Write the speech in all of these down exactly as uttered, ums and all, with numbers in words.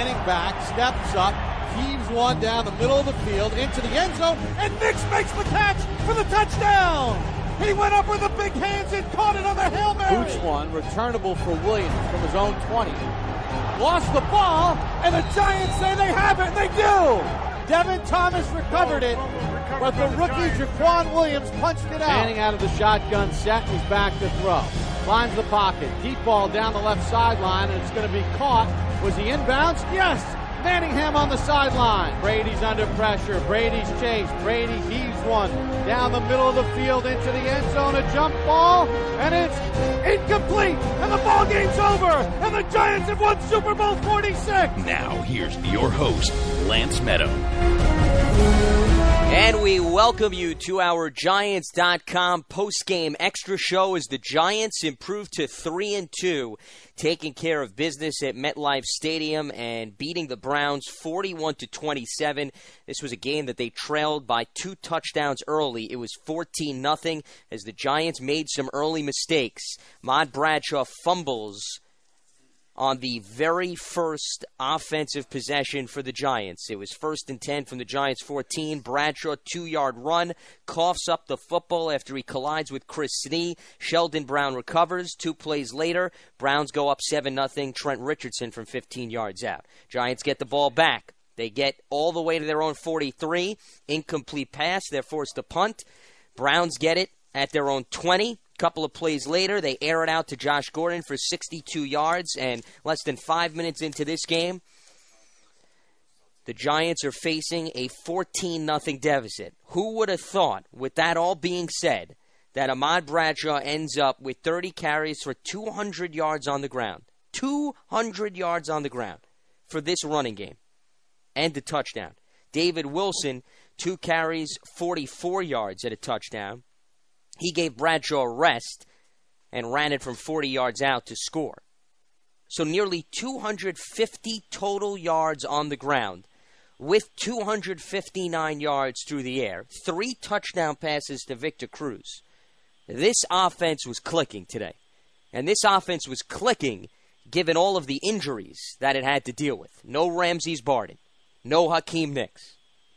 Manning back, steps up, heaves one down the middle of the field into the end zone, and Nix makes the catch for the touchdown. He went up with the big hands and caught it on the Hail Mary. Boots one, returnable for Williams from his own twenty. Lost the ball, and the Giants say they have it, and they do. Devin Thomas recovered it, but the rookie Jaquan Williams punched it out. Manning out of the shotgun set, he's back to throw. Finds the pocket, deep ball down the left sideline, and it's going to be caught. Was he inbounds? Yes! Manningham on the sideline. Brady's under pressure. Brady's chased. Brady heaves one down the middle of the field into the end zone. A jump ball, and it's incomplete. And the ball game's over. And the Giants have won Super Bowl forty-six. Now, here's your host, Lance Meadow. And we welcome you to our Giants dot com post-game extra show as the Giants improve to three and two, taking care of business at MetLife Stadium and beating the Browns forty-one to twenty-seven. This was a game that they trailed by two touchdowns early. It was fourteen nothing as the Giants made some early mistakes. Ahmad Bradshaw fumbles on the very first offensive possession for the Giants. It was first and ten from the Giants' fourteen. Bradshaw, two-yard run, coughs up the football after he collides with Chris Snee. Sheldon Brown recovers. Two plays later, Browns go up seven nothing. Trent Richardson from fifteen yards out. Giants get the ball back. They get all the way to their own forty-three. Incomplete pass. They're forced to punt. Browns get it at their own twenty. Couple of plays later, they air it out to Josh Gordon for sixty-two yards, and less than five minutes into this game, the Giants are facing a fourteen nothing deficit. Who would have thought, with that all being said, that Ahmad Bradshaw ends up with thirty carries for two hundred yards on the ground? two hundred yards on the ground for this running game. And a touchdown. David Wilson, two carries, forty-four yards at a touchdown. He gave Bradshaw a rest and ran it from forty yards out to score. So nearly two hundred fifty total yards on the ground with two hundred fifty-nine yards through the air. Three touchdown passes to Victor Cruz. This offense was clicking today. And this offense was clicking given all of the injuries that it had to deal with. No Ramses Barden. No Hakeem Nicks.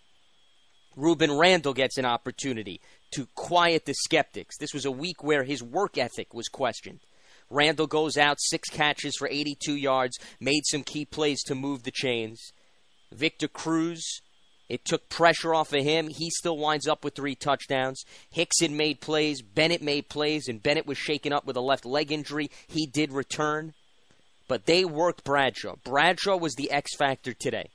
Ruben Randall gets an opportunity to quiet the skeptics. This was a week where his work ethic was questioned. Randall goes out, six catches for eighty-two yards, made some key plays to move the chains. Victor Cruz, it took pressure off of him. He still winds up with three touchdowns. Hickson made plays, Bennett made plays, and Bennett was shaken up with a left leg injury. He did return. But they worked Bradshaw. Bradshaw was the X factor today.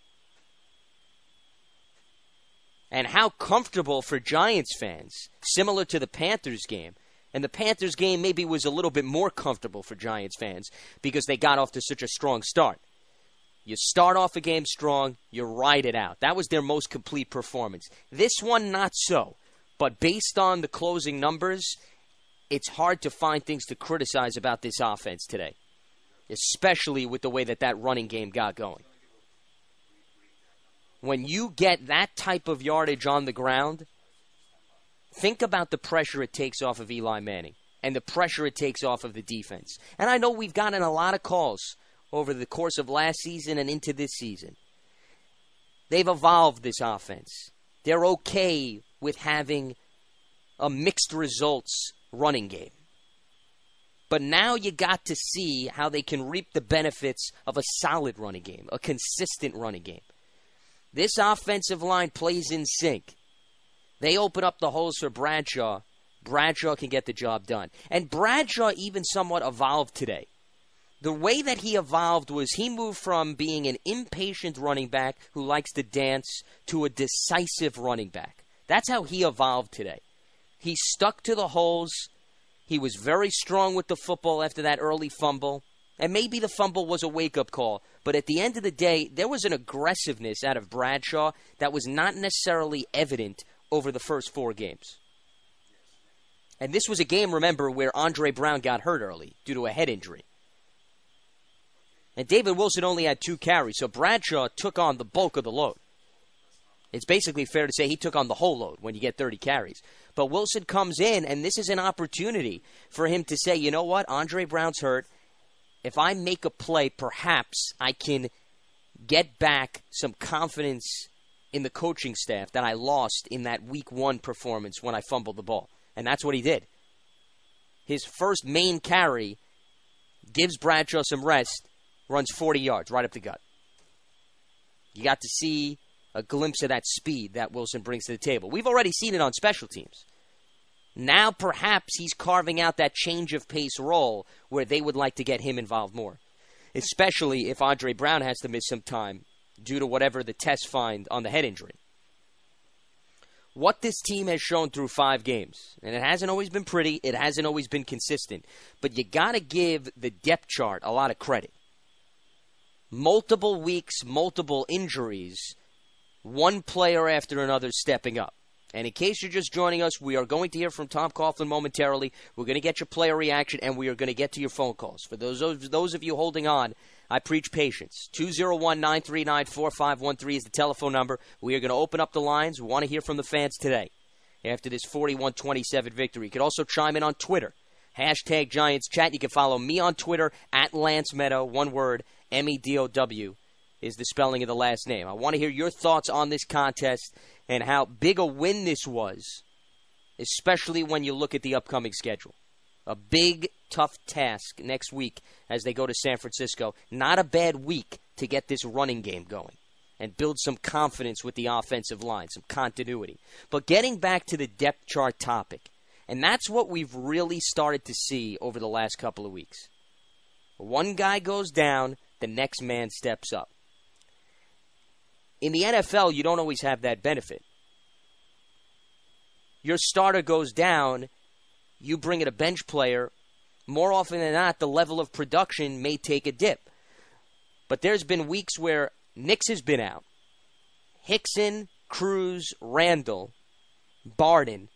And how comfortable for Giants fans, similar to the Panthers game. And the Panthers game maybe was a little bit more comfortable for Giants fans because they got off to such a strong start. You start off a game strong, you ride it out. That was their most complete performance. This one, not so. But based on the closing numbers, it's hard to find things to criticize about this offense today, especially with the way that that running game got going. When you get that type of yardage on the ground, think about the pressure it takes off of Eli Manning and the pressure it takes off of the defense. And I know we've gotten a lot of calls over the course of last season and into this season. They've evolved this offense. They're okay with having a mixed results running game. But now you got to see how they can reap the benefits of a solid running game, a consistent running game. This offensive line plays in sync. They open up the holes for Bradshaw. Bradshaw can get the job done. And Bradshaw even somewhat evolved today. The way that he evolved was he moved from being an impatient running back who likes to dance to a decisive running back. That's how he evolved today. He stuck to the holes. He was very strong with the football after that early fumble. And maybe the fumble was a wake-up call. But at the end of the day, there was an aggressiveness out of Bradshaw that was not necessarily evident over the first four games. And this was a game, remember, where Andre Brown got hurt early due to a head injury. And David Wilson only had two carries, so Bradshaw took on the bulk of the load. It's basically fair to say he took on the whole load when you get thirty carries. But Wilson comes in, and this is an opportunity for him to say, you know what, Andre Brown's hurt. If I make a play, perhaps I can get back some confidence in the coaching staff that I lost in that week one performance when I fumbled the ball. And that's what he did. His first main carry gives Bradshaw some rest, runs forty yards right up the gut. You got to see a glimpse of that speed that Wilson brings to the table. We've already seen it on special teams. Now perhaps he's carving out that change of pace role where they would like to get him involved more, especially if Andre Brown has to miss some time due to whatever the tests find on the head injury. What this team has shown through five games, and it hasn't always been pretty, it hasn't always been consistent, but you got to give the depth chart a lot of credit. Multiple weeks, multiple injuries, one player after another stepping up. And in case you're just joining us, we are going to hear from Tom Coughlin momentarily. We're going to get your player reaction, and we are going to get to your phone calls. For those of, those of you holding on, I preach patience. two oh one, nine three nine, four five one three is the telephone number. We are going to open up the lines. We want to hear from the fans today after this forty-one twenty-seven victory. You can also chime in on Twitter. Hashtag Giants Chat. You can follow me on Twitter, at Lance Meadow, one word, M E D O W is the spelling of the last name. I want to hear your thoughts on this contest and how big a win this was, especially when you look at the upcoming schedule. A big, tough task next week as they go to San Francisco. Not a bad week to get this running game going and build some confidence with the offensive line, some continuity. But getting back to the depth chart topic, and that's what we've really started to see over the last couple of weeks. One guy goes down, the next man steps up. In the N F L, you don't always have that benefit. Your starter goes down, you bring in a bench player, more often than not, the level of production may take a dip. But there's been weeks where Nix has been out. Hickson, Cruz, Randall, Barden.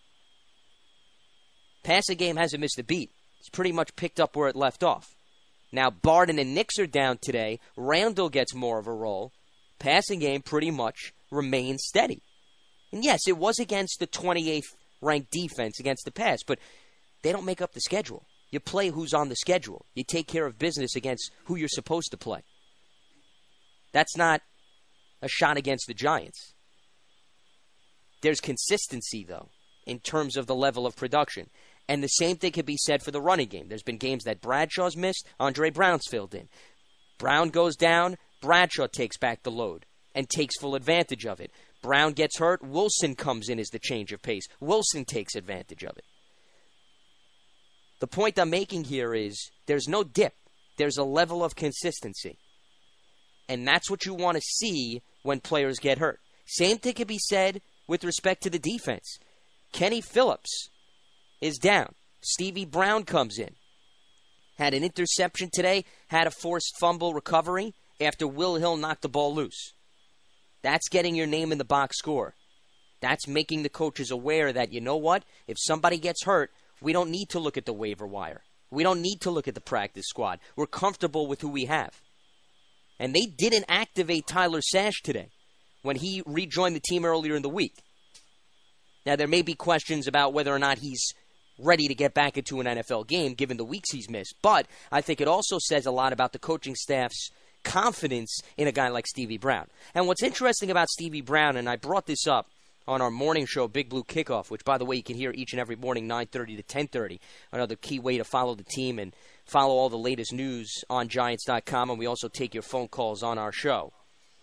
Passing game hasn't missed a beat. It's pretty much picked up where it left off. Now, Barden and Nix are down today. Randall gets more of a role. Passing game pretty much remains steady. And yes, it was against the twenty-eighth ranked defense against the pass, but they don't make up the schedule. You play who's on the schedule. You take care of business against who you're supposed to play. That's not a shot against the Giants. There's consistency, though, in terms of the level of production. And the same thing can be said for the running game. There's been games that Bradshaw's missed, Andre Brown's filled in. Brown goes down, Bradshaw takes back the load and takes full advantage of it. Brown gets hurt, Wilson comes in as the change of pace. Wilson takes advantage of it. The point I'm making here is there's no dip. There's a level of consistency. And that's what you want to see when players get hurt. Same thing can be said with respect to the defense. Kenny Phillips is down. Stevie Brown comes in. Had an interception today, had a forced fumble recovery after Will Hill knocked the ball loose. That's getting your name in the box score. That's making the coaches aware that, you know what, if somebody gets hurt, we don't need to look at the waiver wire. We don't need to look at the practice squad. We're comfortable with who we have. And they didn't activate Tyler Sash today when he rejoined the team earlier in the week. Now, there may be questions about whether or not he's ready to get back into an N F L game given the weeks he's missed. But I think it also says a lot about the coaching staff's confidence in a guy like Stevie Brown. And what's interesting about Stevie Brown, and I brought this up on our morning show, Big Blue Kickoff, which, by the way, you can hear each and every morning, nine thirty to ten thirty. Another key way to follow the team and follow all the latest news on Giants dot com, and we also take your phone calls on our show.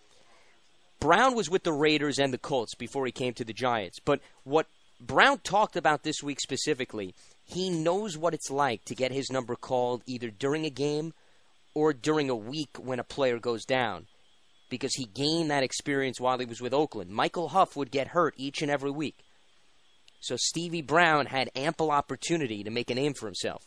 Brown was with the Raiders and the Colts before he came to the Giants. But what Brown talked about this week specifically, he knows what it's like to get his number called either during a game or during a week when a player goes down, because he gained that experience while he was with Oakland. Michael Huff would get hurt each and every week. So Stevie Brown had ample opportunity to make a name for himself.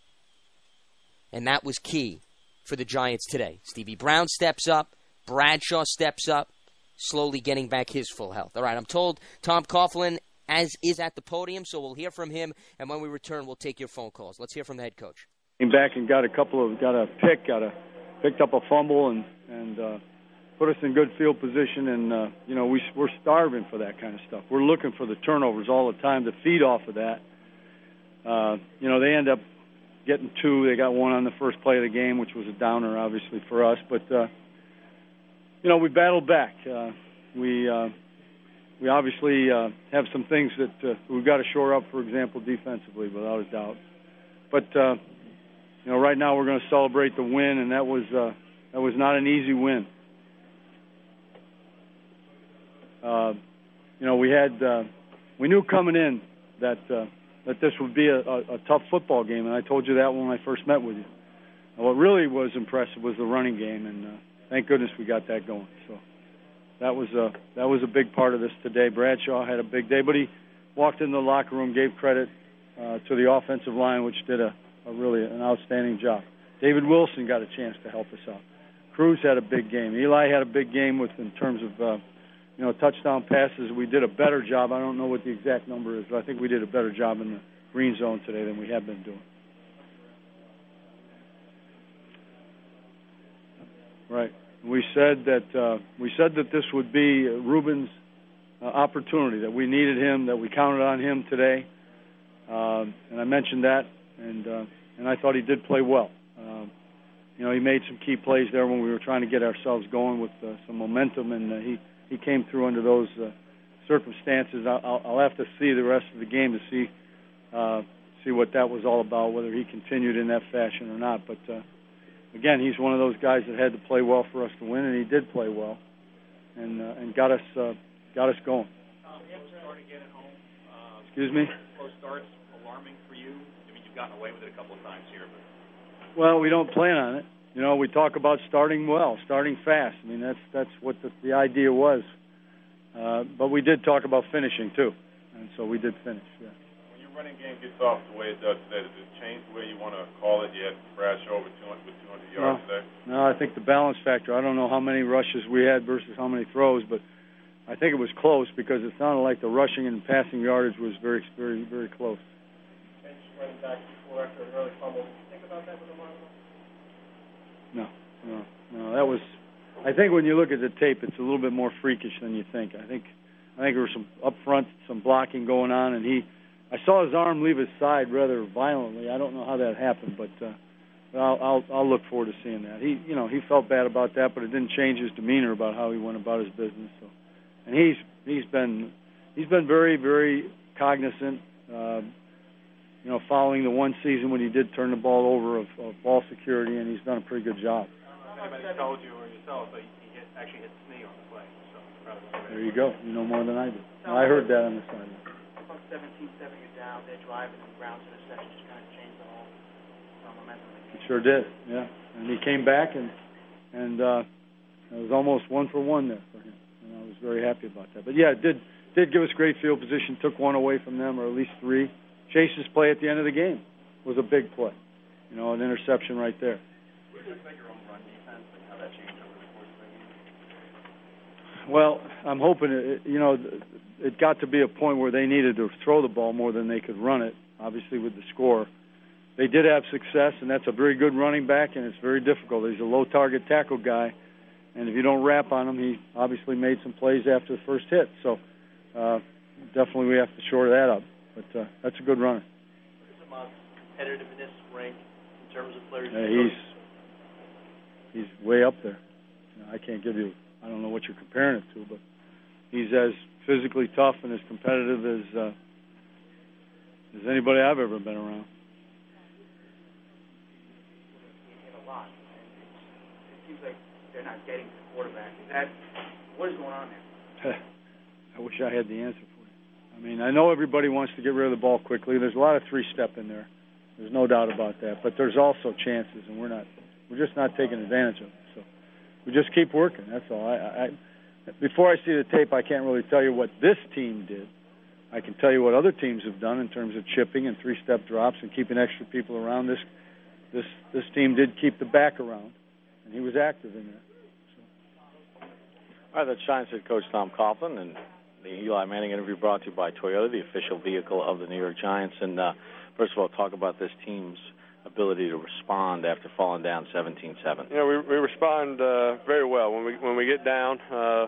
And that was key for the Giants today. Stevie Brown steps up, Bradshaw steps up, slowly getting back his full health. All right, I'm told Tom Coughlin as is at the podium, so we'll hear from him, and when we return, we'll take your phone calls. Let's hear from the head coach. Came back and got a couple of, got a pick, got a, picked up a fumble, and and uh, put us in good field position. And uh, you know, we we're starving for that kind of stuff. We're looking for the turnovers all the time to feed off of that. Uh, you know, they end up getting two. They got one on the first play of the game, which was a downer, obviously for us. But uh, you know, we battled back. Uh, we uh, we obviously uh, have some things that uh, we've got to shore up, for example, defensively, without a doubt. But, uh, you know, right now we're going to celebrate the win, and that was uh, that was not an easy win. Uh, you know, we had uh, we knew coming in that uh, that this would be a, a, a tough football game, and I told you that when I first met with you. And what really was impressive was the running game, and uh, thank goodness we got that going. So that was a that was a big part of this today. Bradshaw had a big day, but he walked in the locker room, gave credit uh, to the offensive line, which did a, a really an outstanding job. David Wilson got a chance to help us out. Cruz had a big game. Eli had a big game with in terms of uh, you know touchdown passes. We did a better job. I don't know what the exact number is, but I think we did a better job in the green zone today than we have been doing. Right. We said that uh, we said that this would be Ruben's uh, opportunity, that we needed him, that we counted on him today, um, and I mentioned that, and uh, and I thought he did play well. Um, you know, he made some key plays there when we were trying to get ourselves going with uh, some momentum, and uh, he he came through under those uh, circumstances. I'll, I'll have to see the rest of the game to see uh, see what that was all about, whether he continued in that fashion or not, but. Uh, Again, he's one of those guys that had to play well for us to win, and he did play well, and uh, and got us uh, got us going. Um, start again at home. Uh, Excuse me. Close starts alarming for you. I mean, you've gotten away with it a couple of times here, but well, we don't plan on it. You know, we talk about starting well, starting fast. I mean, that's that's what the, the idea was. Uh, but we did talk about finishing too, and so we did finish. Yeah. Running game gets off the way it does today. Does it change the way you want to call it? You had Bradshaw over two hundred, with two hundred yards no, today. No, I think the balance factor. I don't know how many rushes we had versus how many throws, but I think it was close because it sounded like the rushing and passing yardage was very, very, very close. And just running back before after an early fumble. Did you think about that with the line? No, no, no. That was. I think when you look at the tape, it's a little bit more freakish than you think. I think, I think there was some up front, some blocking going on, and he. I saw his arm leave his side rather violently. I don't know how that happened, but uh, I'll, I'll I'll look forward to seeing that. He you know he felt bad about that, but it didn't change his demeanor about how he went about his business. So, and he's he's been he's been very very cognizant. Uh, you know, following the one season when he did turn the ball over of, of ball security, and he's done a pretty good job. Anybody told you or yourself, but he hit, actually hit the knee on the play. So there you go. You know more than I do. I heard that on the sideline. seventeen seven, you're down, they're driving and grounds interception just kind of changed the whole uh, momentum. It sure did, yeah. And he came back, and and uh, it was almost one for one there for him. And I was very happy about that. But, yeah, it did, did give us great field position, took one away from them, or at least three. Chase's play at the end of the game was a big play, you know, an interception right there. What do you think about your own run defense and how that changed over the course of the game? Well, I'm hoping, it, you know, it got to be a point where they needed to throw the ball more than they could run it, obviously with the score. They did have success, and that's a very good running back, and it's very difficult. He's a low-target tackle guy, and if you don't wrap on him, he obviously made some plays after the first hit. So uh, definitely we have to shore that up, but uh, that's a good runner. What is Ahmad's competitiveness rank in terms of players? Uh, he's, he's way up there. You know, I can't give you, I don't know what you're comparing it to, but he's as physically tough and as competitive as uh, as anybody I've ever been around. He hit a lot, and it seems like they're not getting to the quarterback. Is that what is going on there? I wish I had the answer for you. I mean, I know everybody wants to get rid of the ball quickly. There's a lot of three-step in there. There's no doubt about that. But there's also chances, and we're not. We're just not taking advantage of them. So we just keep working. That's all. I. I Before I see the tape, I can't really tell you what this team did. I can tell you what other teams have done in terms of chipping and three-step drops and keeping extra people around. This this this team did keep the back around, and he was active in there. So. All right, that's Giants head coach Tom Coughlin, and the Eli Manning interview brought to you by Toyota, the official vehicle of the New York Giants. And uh, first of all, talk about this team's ability to respond after falling down seventeen seven. You know, we, we respond uh, very well when we when we get down. Uh,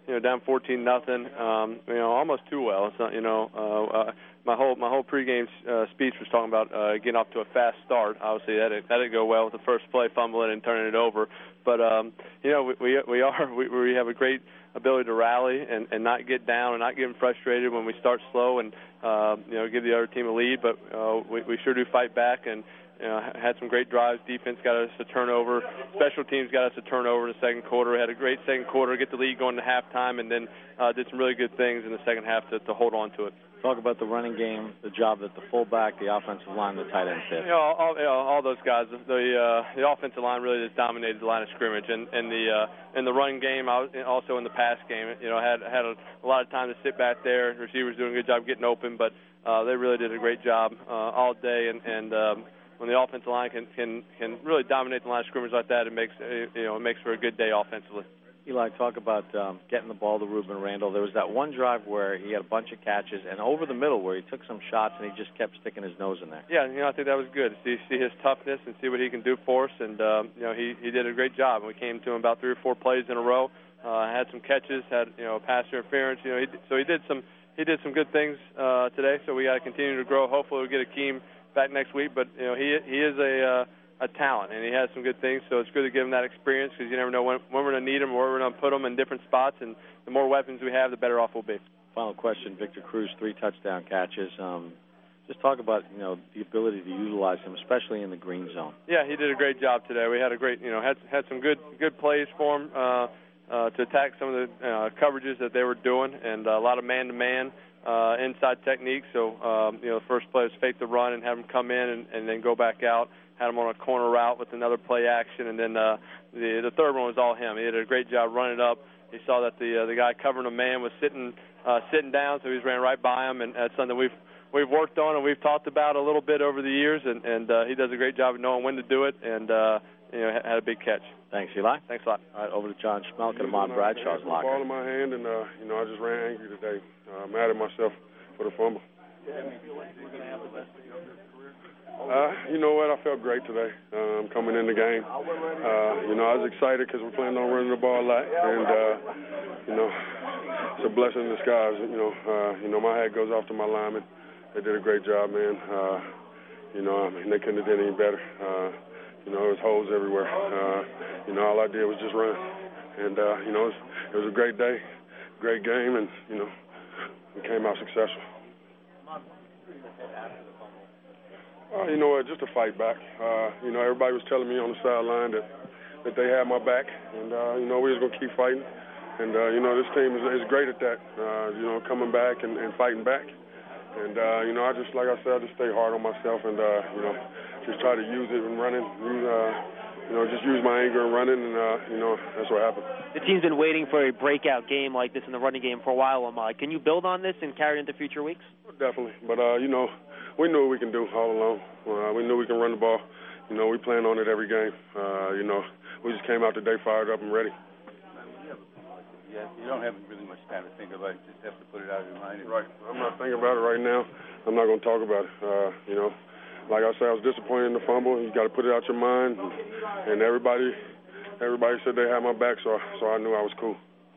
you know, down fourteen nothing, um, you know, almost too well. It's not, you know, uh, uh, my whole my whole pregame uh, speech was talking about uh, getting off to a fast start. Obviously, that didn't, that didn't go well with the first play, fumbling and turning it over. But um, you know, we we, we are we, we have a great ability to rally and, and not get down and not get frustrated when we start slow and uh, you know, give the other team a lead. But uh, we, we sure do fight back and. You know, had some great drives. Defense got us a turnover. Special teams got us a turnover in the second quarter. Had a great second quarter, get the lead going to halftime, and then uh, did some really good things in the second half to, to hold on to it. Talk about the running game, the job that the fullback, the offensive line, the tight ends did. You know, all, you know, all those guys. The uh, the offensive line really just dominated the line of scrimmage, and, and the uh, in the run game, also in the pass game. You know, had had a, a lot of time to sit back there. Receivers doing a good job getting open, but uh, they really did a great job uh, all day, and and. Um, When the offensive line can, can can really dominate the line of scrimmage like that, it makes you know it makes for a good day offensively. Eli, talk about um, getting the ball to Rueben Randle. There was that one drive where he had a bunch of catches, and over the middle where he took some shots and he just kept sticking his nose in there. Yeah, you know I think that was good. See see his toughness and see what he can do for us, and um, you know he he did a great job. We came to him about three or four plays in a row. Uh, had some catches, had you know pass interference. You know he, so he did some he did some good things uh, today. So we got to continue to grow. Hopefully we'll get Akeem back next week, but you know he he is a uh, a talent and he has some good things. So it's good to give him that experience because you never know when, when we're going to need him or where we're going to put him in different spots. And the more weapons we have, the better off we'll be. Final question: Victor Cruz, three touchdown catches. Um, just talk about you know the ability to utilize him, especially in the green zone. Yeah, he did a great job today. We had a great you know had had some good good plays for him uh, uh, to attack some of the uh, coverages that they were doing, and uh, a lot of man to man. Uh, inside technique, so um, you know the first play was fake the run and have him come in and, and then go back out. Had him on a corner route with another play action, and then uh, the the third one was all him. He did a great job running up. He saw that the uh, the guy covering a man was sitting uh, sitting down, so he just ran right by him, and that's something we've we've worked on and we've talked about a little bit over the years, and and uh, he does a great job of knowing when to do it, and uh, you know had a big catch. Thanks, Eli. Thanks a lot. All right, over to John Schmelk at Ahmad Bradshaw's locker. Ball in my hand, and uh, you know I just ran angry today. Uh, mad at myself for the fumble. Uh, you know what? I felt great today. Um, coming in the game, uh, you know I was excited because we're planning on running the ball a lot, and uh, you know it's a blessing in disguise. You know, uh, you know my hat goes off to my linemen. They did a great job, man. Uh, you know, I mean they couldn't have done any better. Uh, you know, there was holes everywhere. Uh, you know, all I did was just run, and uh, you know it was, it was a great day, great game, and you know. We came out successful. Uh, you know what? Just a fight back. Uh, you know, everybody was telling me on the sideline that, that they had my back, and uh, you know we was gonna keep fighting. And uh, you know this team is, is great at that. Uh, you know, coming back and, and fighting back. And uh, you know, I just like I said, I just stay hard on myself, and uh, you know, just try to use it and running. Use, uh, you know, just use my anger and running, and uh, you know that's what happened. The team's been waiting for a breakout game like this in the running game for a while, Ahmad. Can you build on this and carry it into future weeks? Definitely, but uh, you know, we knew what we can do all along. Uh, we knew we can run the ball. You know, we plan on it every game. Uh, you know, we just came out today fired up and ready. Yeah, you don't have really much time to think about it. You just have to put it out of your mind. Right. I'm not thinking about it right now. I'm not going to talk about it. Uh, you know, like I said, I was disappointed in the fumble. You got to put it out your mind. And everybody, everybody said they had my back, so so I knew I was cool.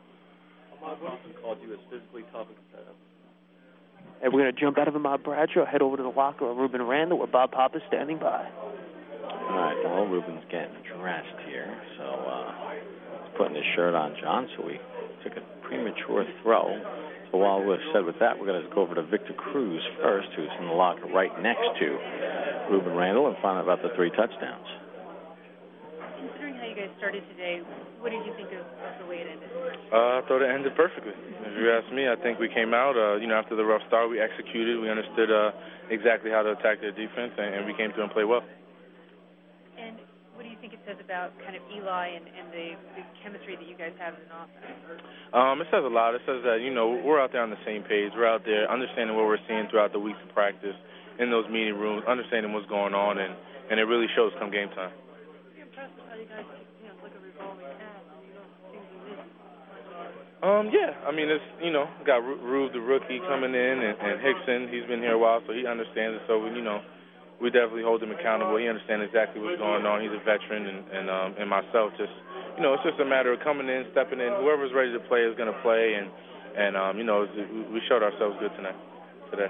Called you as physically tough and competitive. And we're going to jump out of Ahmad Bradshaw, head over to the locker of Rueben Randle, where Bob Pop is standing by. All right, well, Ruben's getting dressed here, so uh, he's putting his shirt on, John, so we took a premature throw. So while we're said with that, we're going to go over to Victor Cruz first, who's in the locker right next to Rueben Randle, and find out about the three touchdowns. Considering how you guys started today, what did you think of, of the way it ended? Uh, I thought it ended perfectly. If you ask me, I think we came out, uh, you know, after the rough start, we executed. We understood uh, exactly how to attack their defense, and, and we came through and played well. And what do you think it says about kind of Eli and, and the, the chemistry that you guys have as an offense? Um, it says a lot. It says that, you know, we're out there on the same page. We're out there understanding what we're seeing throughout the weeks of practice, in those meeting rooms, understanding what's going on, and, and it really shows come game time. Pretty impressed with how you guys, you know, look a revolving cast, and you don't seem to miss. Um, yeah, I mean, it's, you know, got Rube, the rookie, coming in, and, and Hickson, he's been here a while, so he understands it. So, you know, we definitely hold him accountable. He understands exactly what's going on. He's a veteran, and, and, um, and myself, just you know, it's just a matter of coming in, stepping in. Whoever's ready to play is going to play, and and um, you know, we showed ourselves good tonight, today.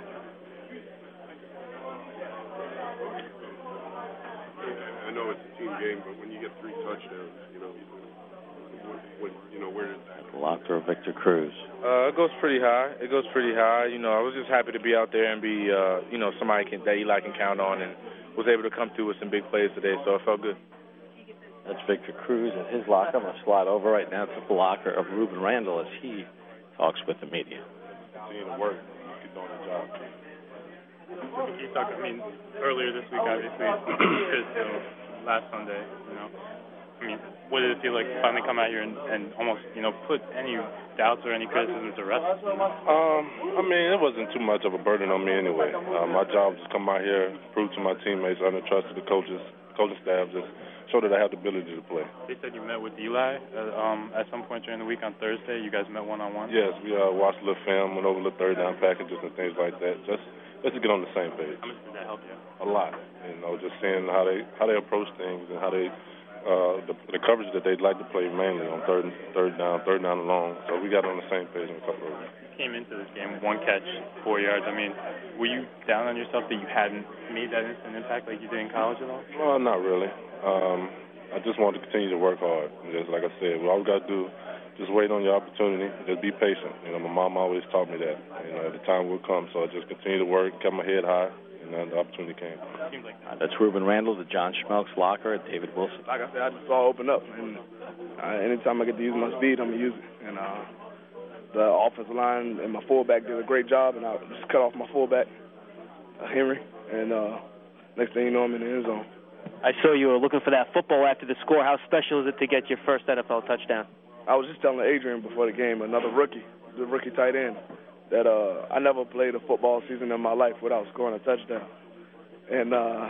I know it's a team game, but when you get three touchdowns, you know, what, you know, where does that go? Locker of Victor Cruz. Uh, it goes pretty high. It goes pretty high. You know, I was just happy to be out there and be, uh, you know, somebody can, that Eli can count on, and was able to come through with some big plays today, so it felt good. That's Victor Cruz in his locker. I'm going to slide over right now to the locker of Ruben Randall as he talks with the media. Seeing the work, keep doing the job. You talked, I mean, earlier this week, obviously, because you know, last Sunday, you know, I mean, what did it feel like to finally come out here and, and almost, you know, put any doubts or any criticisms to rest? Um, I mean, it wasn't too much of a burden on me anyway. Uh, my job was to come out here, prove to my teammates, earn the trust of the coaches, coaching staff, just show that I have the ability to play. They said you met with Eli uh, um, at some point during the week on Thursday. You guys met one-on-one? Yes, we uh, watched a little film, went over the third down packages and things like that, just, just to get on the same page. How much did that help you? A lot. You know, just seeing how they how they approach things and how they uh, the, the coverage that they'd like to play mainly on third third down, third down and long. So we got on the same page in a couple of weeks. Came into this game, one catch, four yards. I mean, were you down on yourself that you hadn't made that instant impact like you did in college at all? Well, not really. Um, I just want to continue to work hard. Just like I said, all we got to do, just wait on your opportunity. Just be patient. You know, my mom always taught me that. You know, the time will come. So I just continue to work, kept my head high, and then the opportunity came. Like uh, that's Ruben Randall, the John Schmelk's locker at David Wilson. Like I said, I just saw it open up, and uh, anytime I get to use my speed, I'm gonna use it. And uh, the offensive line and my fullback did a great job, and I just cut off my fullback, uh, Henry, and uh, next thing you know, I'm in the end zone. I saw you were looking for that football after the score. How special is it to get your first N F L touchdown? I was just telling Adrian before the game, another rookie, the rookie tight end, that uh, I never played a football season in my life without scoring a touchdown. And uh,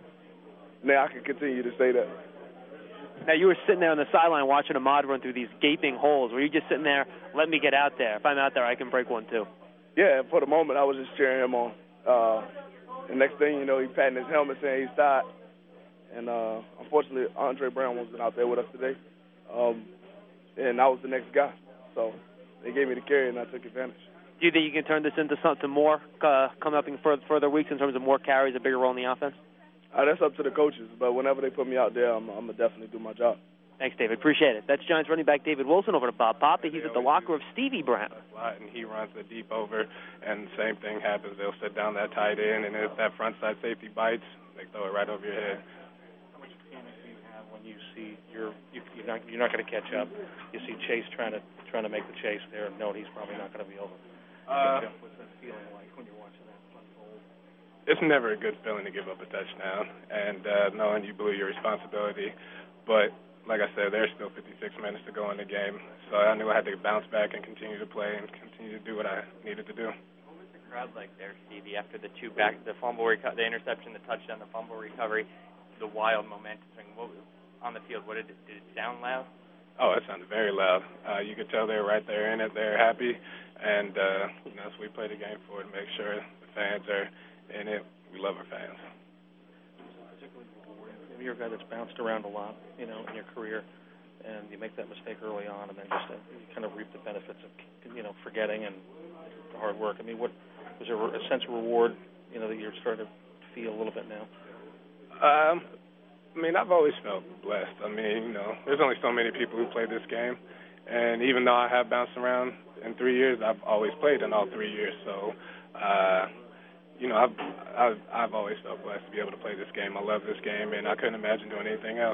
now I can continue to say that. Now, you were sitting there on the sideline watching Ahmad run through these gaping holes. Were you just sitting there, let me get out there? If I'm out there, I can break one too. Yeah, for the moment, I was just cheering him on. Uh, and next thing you know, he patting his helmet saying he's tired. And uh, unfortunately, Andre Brown wasn't out there with us today. Um, and I was the next guy. So they gave me the carry, and I took advantage. Do you think you can turn this into something more uh, coming up in further, further weeks in terms of more carries, a bigger role in the offense? Uh, that's up to the coaches. But whenever they put me out there, I'm, I'm going to definitely do my job. Thanks, David. Appreciate it. That's Giants running back David Wilson over to Bob Papa. He's at the locker of Stevie Brown. And he runs the deep over, and the same thing happens. They'll sit down that tight end, and if that front side safety bites, they throw it right over your head. How much panic do you have when you see you're you, you're not you're not going to catch up? You see Chase trying to trying to make the chase there. No, he's probably not going to be over. Uh, What's that feeling like when you're watching that unfold? It's never a good feeling to give up a touchdown, and uh, knowing you blew your responsibility, but. Like I said, there's still fifty-six minutes to go in the game, so I knew I had to bounce back and continue to play and continue to do what I needed to do. What was the crowd like there, Stevie, after the two back, the fumble, reco- the interception, the touchdown, the fumble recovery, the wild momentum swing? What was on the field? What did it, did it sound loud? Oh, it sounded very loud. Uh, you could tell they were right there in it. They're happy, and uh, you know, so we play the game for it to make sure the fans are in it. We love our fans. You're a guy that's bounced around a lot, you know, in your career, and you make that mistake early on, and then just uh, you kind of reap the benefits of, you know, forgetting and hard work. I mean, what was there a sense of reward, you know, that you're starting to feel a little bit now? Um, I mean, I've always felt blessed. I mean, you know, there's only so many people who play this game, and even though I have bounced around in three years, I've always played in all three years. So. Uh, You know, I've, I've I've always felt blessed to be able to play this game. I love this game, and I couldn't imagine doing anything else.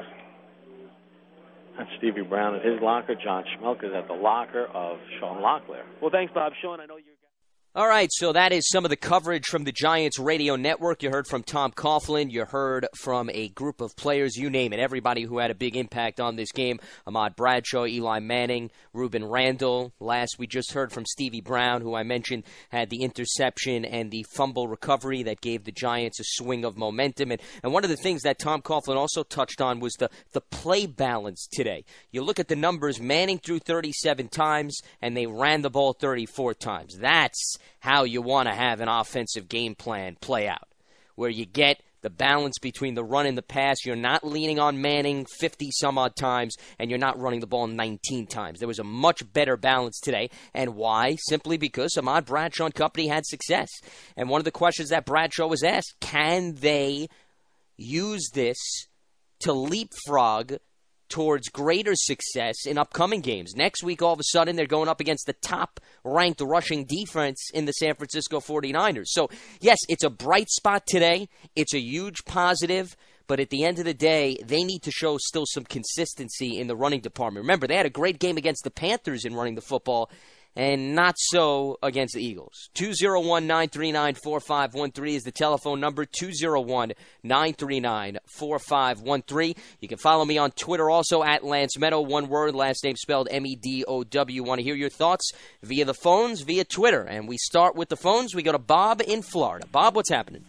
That's Stevie Brown at his locker. John Schmelk is at the locker of Sean Locklear. Well, thanks, Bob. Sean, I know you're... All right, so that is some of the coverage from the Giants radio network. You heard from Tom Coughlin. You heard from a group of players, you name it, everybody who had a big impact on this game. Ahmad Bradshaw, Eli Manning, Ruben Randall. Last, we just heard from Stevie Brown, who I mentioned had the interception and the fumble recovery that gave the Giants a swing of momentum. And, and one of the things that Tom Coughlin also touched on was the, the play balance today. You look at the numbers, Manning threw thirty-seven times, and they ran the ball thirty-four times. That's how you want to have an offensive game plan play out, where you get the the balance between the run and the pass. You're not leaning on Manning fifty some odd times, and you're not running the ball nineteen times. There was a much better balance today. And why? Simply because Ahmad Bradshaw and company had success. And one of the questions that Bradshaw was asked, can they use this to leapfrog towards greater success in upcoming games? Next week, all of a sudden, they're going up against the top-ranked rushing defense in the San Francisco forty-niners. So, yes, it's a bright spot today. It's a huge positive. But at the end of the day, they need to show still some consistency in the running department. Remember, they had a great game against the Panthers in running the football, and not so against the Eagles. two oh one, nine three nine, four five one three is the telephone number, two oh one, nine three nine, four five one three. You can follow me on Twitter also, at Lance Meadow, one word, last name spelled M E D O W. Want to hear your thoughts via the phones, via Twitter. And we start with the phones. We go to Bob in Florida. Bob, what's happening?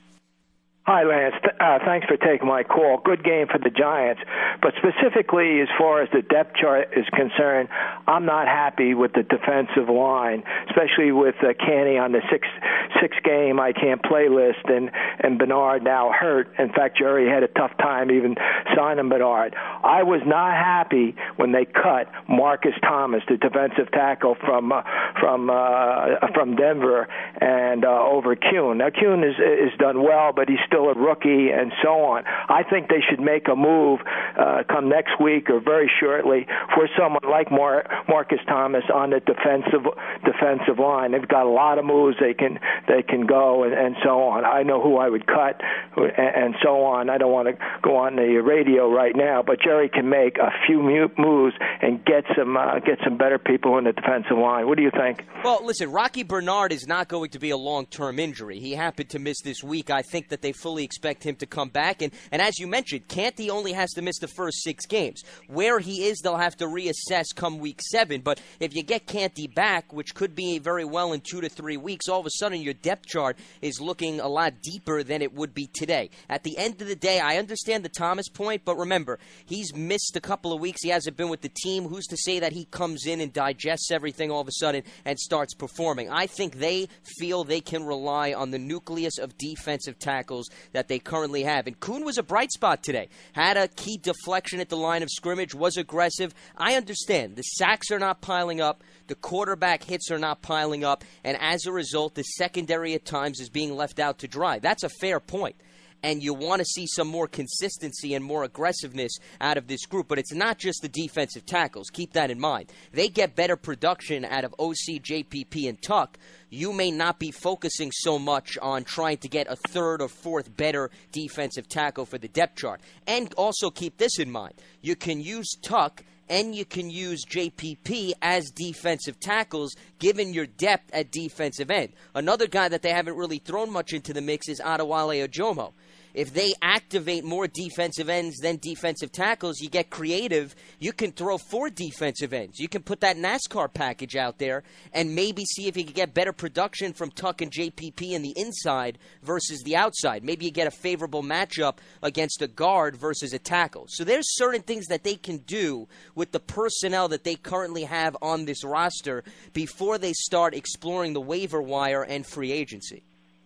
Hi, Lance. Uh, thanks for taking my call. Good game for the Giants. But specifically, as far as the depth chart is concerned, I'm not happy with the defensive line, especially with uh, Canny on the six, six game I can't play list and, and Bernard now hurt. In fact, Jerry had a tough time even signing Bernard. I was not happy when they cut Marcus Thomas, the defensive tackle from uh, from uh, from Denver, and uh, over Kuhn. Now, Kuhn is, is done well, but he's still a rookie and so on. I think they should make a move uh, come next week or very shortly for someone like Mar- Marcus Thomas on the defensive defensive line. They've got a lot of moves they can they can go and, and so on. I know who I would cut and, and so on. I don't want to go on the radio right now, but Jerry can make a few moves and get some uh, get some better people in the defensive line. What do you think? Well, listen, Rocky Bernard is not going to be a long-term injury. He happened to miss this week. I think that they fully expect him to come back. And, and as you mentioned, Canty only has to miss the first six games. Where he is, they'll have to reassess come week seven. But if you get Canty back, which could be very well in two to three weeks, all of a sudden your depth chart is looking a lot deeper than it would be today. At the end of the day, I understand the Thomas point, but remember, he's missed a couple of weeks. He hasn't been with the team. Who's to say that he comes in and digests everything all of a sudden and starts performing? I think they feel they can rely on the nucleus of defensive tackles that they currently have. And Kuhn was a bright spot today. Had a key deflection at the line of scrimmage, was aggressive. I understand. The sacks are not piling up. The quarterback hits are not piling up. And as a result, the secondary at times is being left out to dry. That's a fair point. And you want to see some more consistency and more aggressiveness out of this group. But it's not just the defensive tackles. Keep that in mind. They get better production out of O C, J P P, and Tuck. You may not be focusing so much on trying to get a third or fourth better defensive tackle for the depth chart. And also keep this in mind. You can use Tuck and you can use J P P as defensive tackles, given your depth at defensive end. Another guy that they haven't really thrown much into the mix is Adewale Ojomo. If they activate more defensive ends than defensive tackles, you get creative. You can throw four defensive ends. You can put that NASCAR package out there and maybe see if you can get better production from Tuck and J P P in the inside versus the outside. Maybe you get a favorable matchup against a guard versus a tackle. So there's certain things that they can do with the personnel that they currently have on this roster before they start exploring the waiver wire and free agency.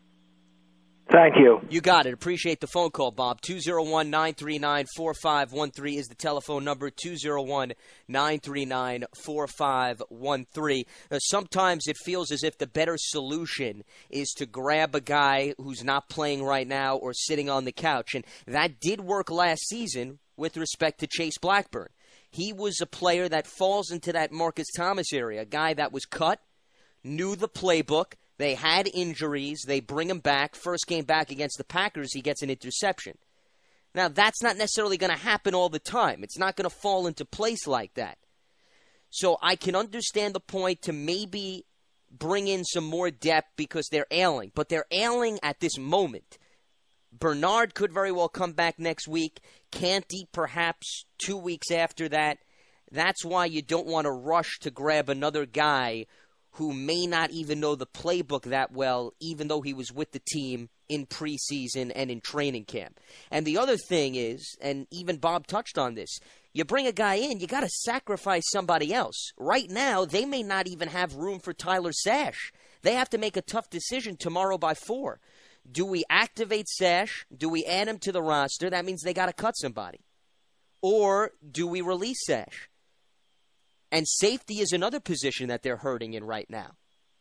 Thank you. You got it. Appreciate the phone call, Bob. two oh one, nine three nine, four five one three is the telephone number, two oh one, nine three nine, four five one three. Uh, sometimes it feels as if the better solution is to grab a guy who's not playing right now or sitting on the couch. And that did work last season with respect to Chase Blackburn. He was a player that falls into that Marcus Thomas area, a guy that was cut, knew the playbook. They had injuries. They bring him back. First game back against the Packers, he gets an interception. Now, that's not necessarily going to happen all the time. It's not going to fall into place like that. So I can understand the point to maybe bring in some more depth because they're ailing. But they're ailing at this moment. Bernard could very well come back next week. Canty perhaps two weeks after that. That's why you don't want to rush to grab another guy who may not even know the playbook that well, even though he was with the team in preseason and in training camp. And the other thing is, and even Bob touched on this, you bring a guy in, you got to sacrifice somebody else. Right now, they may not even have room for Tyler Sash. They have to make a tough decision tomorrow by four. Do we activate Sash? Do we add him to the roster? That means they got to cut somebody. Or do we release Sash? And safety is another position that they're hurting in right now.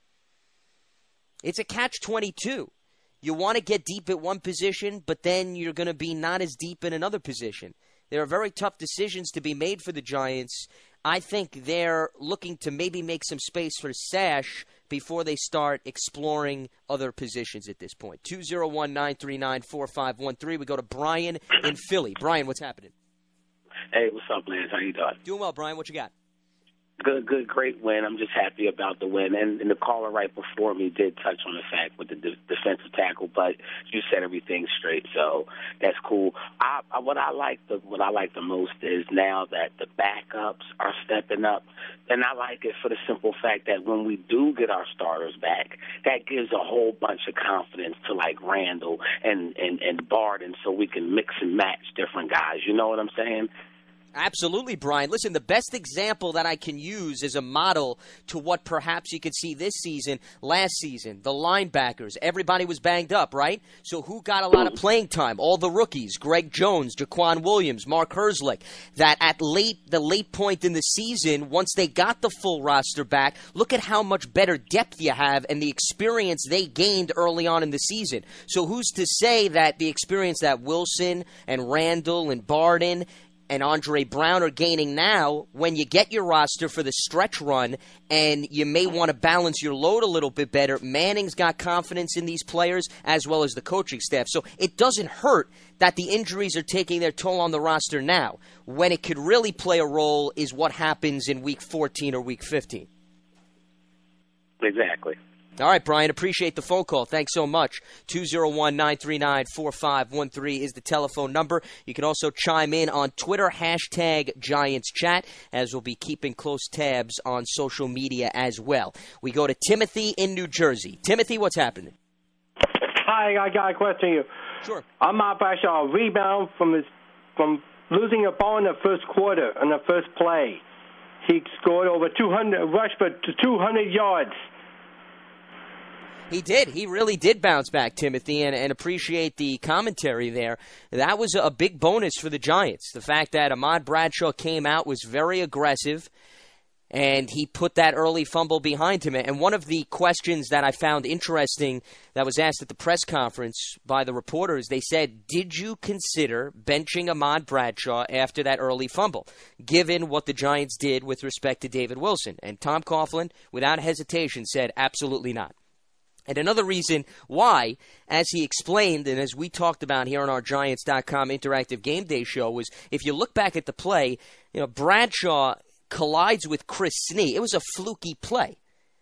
It's a catch twenty-two. You want to get deep at one position, but then you're going to be not as deep in another position. There are very tough decisions to be made for the Giants. I think they're looking to maybe make some space for Sash before they start exploring other positions at this point. two oh one, nine three nine, four five one three. We go to Brian in Philly. Brian, what's happening? Hey, what's up, Lance? How you doing? Doing well, Brian. What you got? Good, good, great win. I'm just happy about the win. And, and the caller right before me did touch on the fact with the de- defensive tackle, but you said everything straight, so that's cool. I, I, what I like the what I like the most is now that the backups are stepping up, and I like it for the simple fact that when we do get our starters back, that gives a whole bunch of confidence to like Randall and and and Barden, so we can mix and match different guys. You know what I'm saying? Absolutely, Brian. Listen, the best example that I can use as a model to what perhaps you could see this season, last season, the linebackers, everybody was banged up, right? So who got a lot of playing time? All the rookies, Greg Jones, Jaquan Williams, Mark Herzlich, that at late the late point in the season, once they got the full roster back, look at how much better depth you have and the experience they gained early on in the season. So who's to say that the experience that Wilson and Randall and Barden and Andre Brown are gaining now, when you get your roster for the stretch run and you may want to balance your load a little bit better, Manning's got confidence in these players as well as the coaching staff. So it doesn't hurt that the injuries are taking their toll on the roster now. When it could really play a role is what happens in week fourteen or week fifteen. Exactly. All right, Brian, appreciate the phone call. Thanks so much. two oh one, nine three nine, four five one three is the telephone number. You can also chime in on Twitter, hashtag Giants Chat, as we'll be keeping close tabs on social media as well. We go to Timothy in New Jersey. Timothy, what's happening? Hi, I got a question here. Sure. Ahmad Bradshaw rebound from his from losing a ball in the first quarter in the first play. He scored over two hundred, rushed for two hundred yards. He did. He really did bounce back, Timothy, and, and appreciate the commentary there. That was a big bonus for the Giants. The fact that Ahmad Bradshaw came out was very aggressive, and he put that early fumble behind him. And one of the questions that I found interesting that was asked at the press conference by the reporters, they said, did you consider benching Ahmad Bradshaw after that early fumble, given what the Giants did with respect to David Wilson? And Tom Coughlin, without hesitation, said absolutely not. And another reason why, as he explained and as we talked about here on our Giants dot com interactive game day show, was if you look back at the play, you know, Bradshaw collides with Chris Snee. It was a fluky play.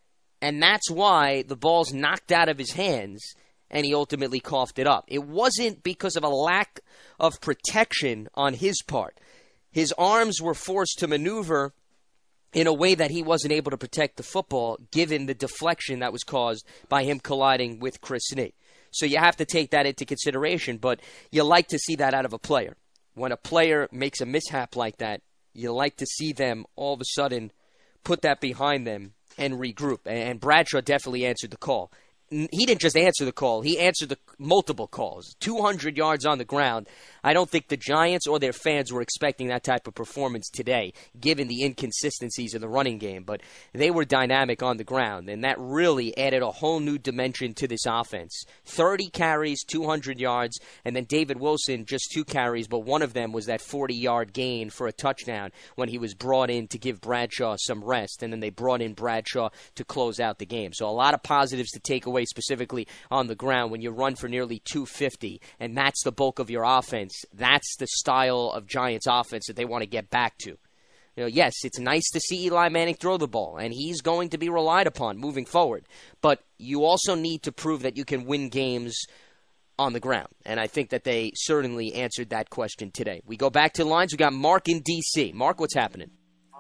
And that's why the ball's knocked out of his hands and he ultimately coughed it up. It wasn't because of a lack of protection on his part. His arms were forced to maneuver in a way that he wasn't able to protect the football, given the deflection that was caused by him colliding with Chris Snee. So you have to take that into consideration, but you like to see that out of a player. When a player makes a mishap like that, you like to see them all of a sudden put that behind them and regroup. And Bradshaw definitely answered the call. He didn't just answer the call. He answered the multiple calls. two hundred yards on the ground. I don't think the Giants or their fans were expecting that type of performance today, given the inconsistencies in the running game. But they were dynamic on the ground, and that really added a whole new dimension to this offense. thirty carries, two hundred yards, and then David Wilson, just two carries, but one of them was that forty-yard gain for a touchdown when he was brought in to give Bradshaw some rest, and then they brought in Bradshaw to close out the game. So a lot of positives to take away specifically on the ground when you run for nearly two fifty, and that's the bulk of your offense. That's the style of Giants offense that they want to get back to. You know, yes, it's nice to see Eli Manning throw the ball, and he's going to be relied upon moving forward. But you also need to prove that you can win games on the ground, and I think that they certainly answered that question today. We go back to the lines. We got Mark in D C Mark, what's happening?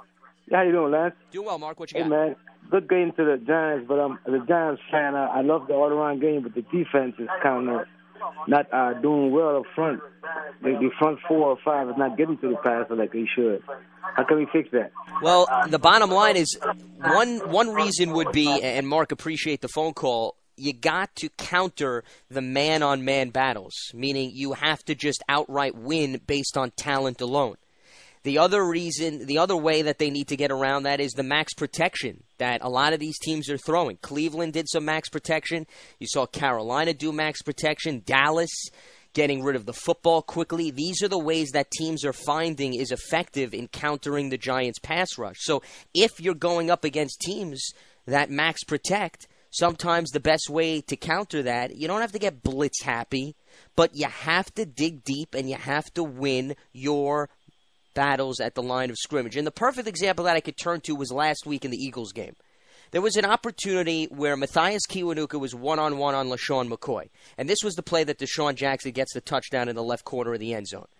How you doing, Lance? Doing well, Mark. What you hey, got? Man, good game to the Giants, but um, as a Giants fan, I, I love the all-around game, but the defense is kind of not uh, doing well up front. The, the front four or five is not getting to the passer like they should. How can we fix that? Well, the bottom line is one one reason would be, and Mark, appreciate the phone call, you got to counter the man-on-man battles, meaning you have to just outright win based on talent alone. The other reason, the other way that they need to get around that is the max protection that a lot of these teams are throwing. Cleveland did some max protection. You saw Carolina do max protection. Dallas getting rid of the football quickly. These are the ways that teams are finding is effective in countering the Giants' pass rush. So if you're going up against teams that max protect, sometimes the best way to counter that, you don't have to get blitz happy, but you have to dig deep and you have to win your battles at the line of scrimmage. And the perfect example that I could turn to was last week in the Eagles game. There was an opportunity where Matthias Kiwanuka was one-on-one on LaShawn McCoy. And this was the play that Deshaun Jackson gets the touchdown in the left corner of the end zone.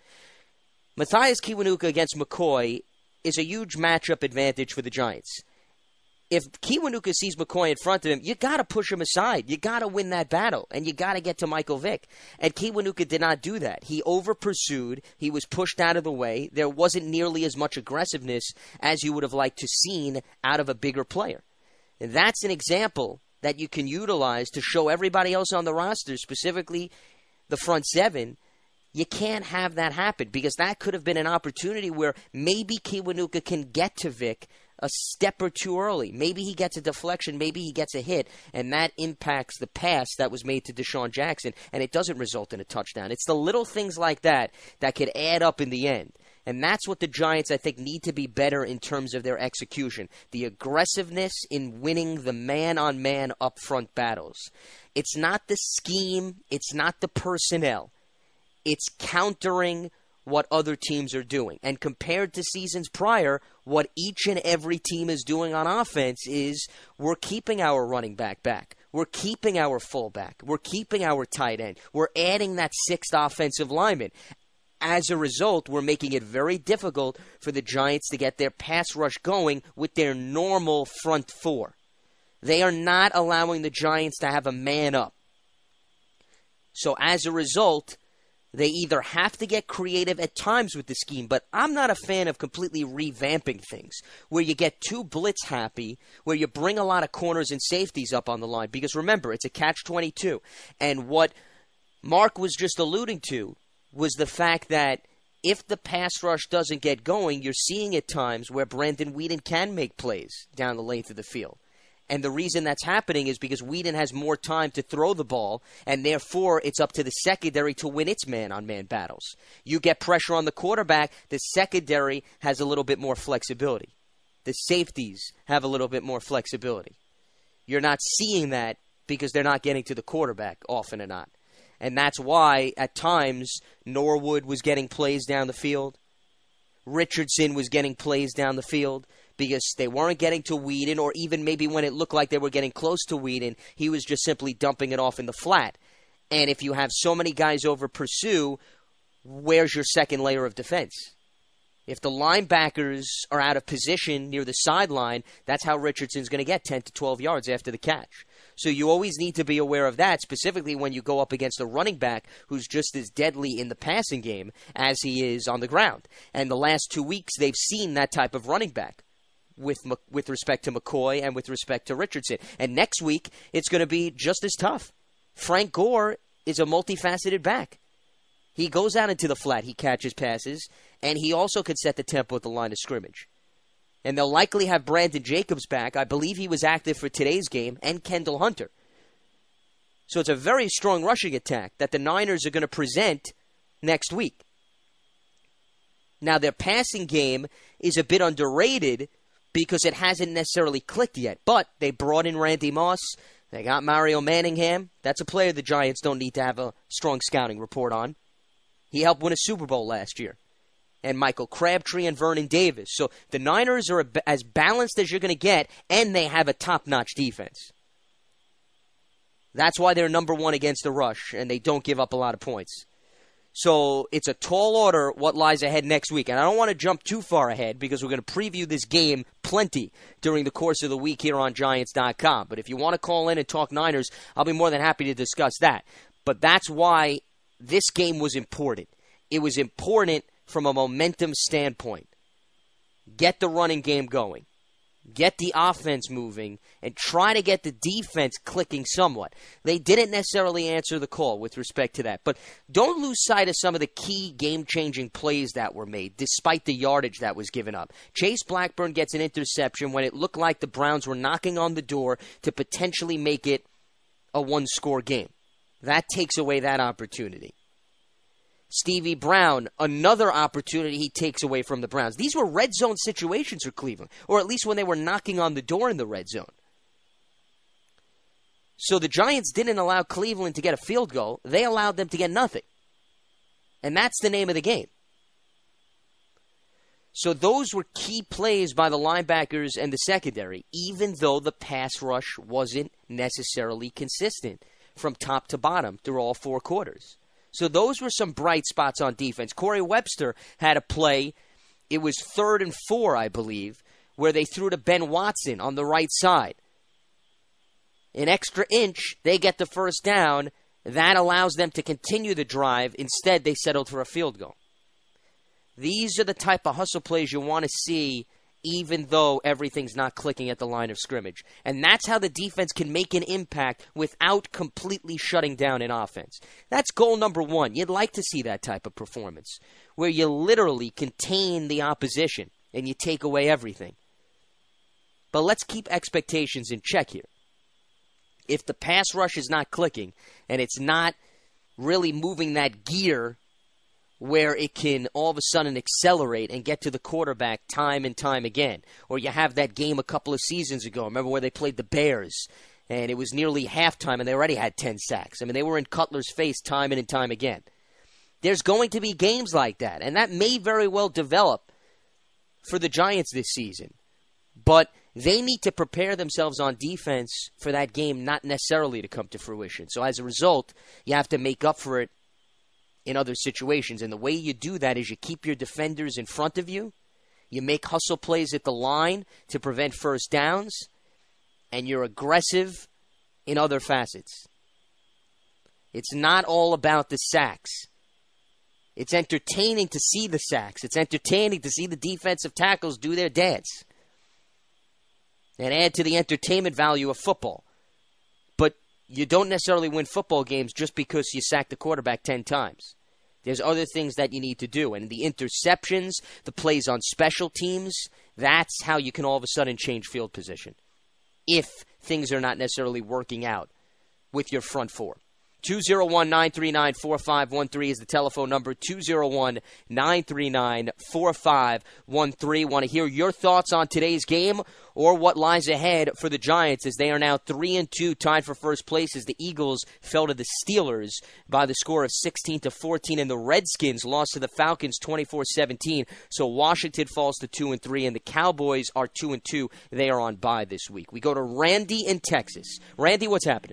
Matthias Kiwanuka against McCoy is a huge matchup advantage for the Giants. If Kiwanuka sees McCoy in front of him, you got to push him aside. You got to win that battle, and you got to get to Michael Vick. And Kiwanuka did not do that. He over-pursued. He was pushed out of the way. There wasn't nearly as much aggressiveness as you would have liked to seen out of a bigger player. And that's an example that you can utilize to show everybody else on the roster, specifically the front seven. You can't have that happen because that could have been an opportunity where maybe Kiwanuka can get to Vick a step or two early. Maybe he gets a deflection, maybe he gets a hit, and that impacts the pass that was made to Deshaun Jackson, and it doesn't result in a touchdown. It's the little things like that that could add up in the end. And that's what the Giants, I think, need to be better in terms of their execution. The aggressiveness in winning the man-on-man up-front battles. It's not the scheme. It's not the personnel. It's countering what other teams are doing. And compared to seasons prior, what each and every team is doing on offense is we're keeping our running back back. We're keeping our fullback. We're keeping our tight end. We're adding that sixth offensive lineman. As a result, we're making it very difficult for the Giants to get their pass rush going with their normal front four. They are not allowing the Giants to have a man up. So as a result, they either have to get creative at times with the scheme, but I'm not a fan of completely revamping things, where you get too blitz happy, where you bring a lot of corners and safeties up on the line. Because remember, it's a catch twenty-two. And what Mark was just alluding to was the fact that if the pass rush doesn't get going, you're seeing at times where Brandon Weeden can make plays down the length of the field. And the reason that's happening is because Weeden has more time to throw the ball, and therefore it's up to the secondary to win its man-on-man battles. You get pressure on the quarterback, the secondary has a little bit more flexibility. The safeties have a little bit more flexibility. You're not seeing that because they're not getting to the quarterback often or not. And that's why, at times, Norwood was getting plays down the field. Richardson was getting plays down the field because they weren't getting to Weeden, or even maybe when it looked like they were getting close to Weeden, he was just simply dumping it off in the flat. And if you have so many guys over pursue, where's your second layer of defense? If the linebackers are out of position near the sideline, that's how Richardson's going to get ten to twelve yards after the catch. So you always need to be aware of that, specifically when you go up against a running back who's just as deadly in the passing game as he is on the ground. And the last two weeks, they've seen that type of running back with with respect to McCoy and with respect to Richardson. And next week, it's going to be just as tough. Frank Gore is a multifaceted back. He goes out into the flat, he catches passes, and he also could set the tempo at the line of scrimmage. And they'll likely have Brandon Jacobs back. I believe he was active for today's game, and Kendall Hunter. So it's a very strong rushing attack that the Niners are going to present next week. Now, their passing game is a bit underrated because it hasn't necessarily clicked yet. But they brought in Randy Moss. They got Mario Manningham. That's a player the Giants don't need to have a strong scouting report on. He helped win a Super Bowl last year. And Michael Crabtree and Vernon Davis. So the Niners are as balanced as you're going to get, and they have a top-notch defense. That's why they're number one against the rush, and they don't give up a lot of points. So it's a tall order what lies ahead next week. And I don't want to jump too far ahead because we're going to preview this game plenty during the course of the week here on Giants dot com. But if you want to call in and talk Niners, I'll be more than happy to discuss that. But that's why this game was important. It was important from a momentum standpoint. Get the running game going. get the offense moving, and try to get the defense clicking somewhat. They didn't necessarily answer the call with respect to that. But don't lose sight of some of the key game-changing plays that were made, despite the yardage that was given up. Chase Blackburn gets an interception when it looked like the Browns were knocking on the door to potentially make it a one-score game. That takes away that opportunity. Stevie Brown, another opportunity he takes away from the Browns. These were red zone situations for Cleveland, or at least when they were knocking on the door in the red zone. So the Giants didn't allow Cleveland to get a field goal. They allowed them to get nothing. And that's the name of the game. So those were key plays by the linebackers and the secondary, even though the pass rush wasn't necessarily consistent from top to bottom through all four quarters. So those were some bright spots on defense. Corey Webster had a play, it was third and four, I believe, where they threw to Ben Watson on the right side. An extra inch, they get the first down. That allows them to continue the drive. Instead, they settled for a field goal. These are the type of hustle plays you want to see, even though everything's not clicking at the line of scrimmage. And that's how the defense can make an impact without completely shutting down an offense. That's goal number one. You'd like to see that type of performance, where you literally contain the opposition and you take away everything. But let's keep expectations in check here. If the pass rush is not clicking and it's not really moving that gear where it can all of a sudden accelerate and get to the quarterback time and time again. Or you have that game a couple of seasons ago, remember where they played the Bears, and it was nearly halftime and they already had ten sacks. I mean, they were in Cutler's face time and time again. There's going to be games like that, and that may very well develop for the Giants this season. But they need to prepare themselves on defense for that game not necessarily to come to fruition. So as a result, you have to make up for it in other situations. And the way you do that is you keep your defenders in front of you, you make hustle plays at the line to prevent first downs, and you're aggressive in other facets. It's not all about the sacks. It's entertaining to see the sacks. It's entertaining to see the defensive tackles do their dance and add to the entertainment value of football. But you don't necessarily win football games just because you sack the quarterback ten times. There's other things that you need to do. And the interceptions, the plays on special teams, that's how you can all of a sudden change field position if things are not necessarily working out with your front four. two oh one, nine three nine, four five one three is the telephone number. two oh one, nine three nine, four five one three. Want to hear your thoughts on today's game or what lies ahead for the Giants as they are now three and two, tied for first place as the Eagles fell to the Steelers by the score of sixteen to fourteen, and the Redskins lost to the Falcons twenty-four seventeen. So Washington falls to two and three, and the Cowboys are two and two. They are on bye this week. We go to Randy in Texas. Randy, what's happening?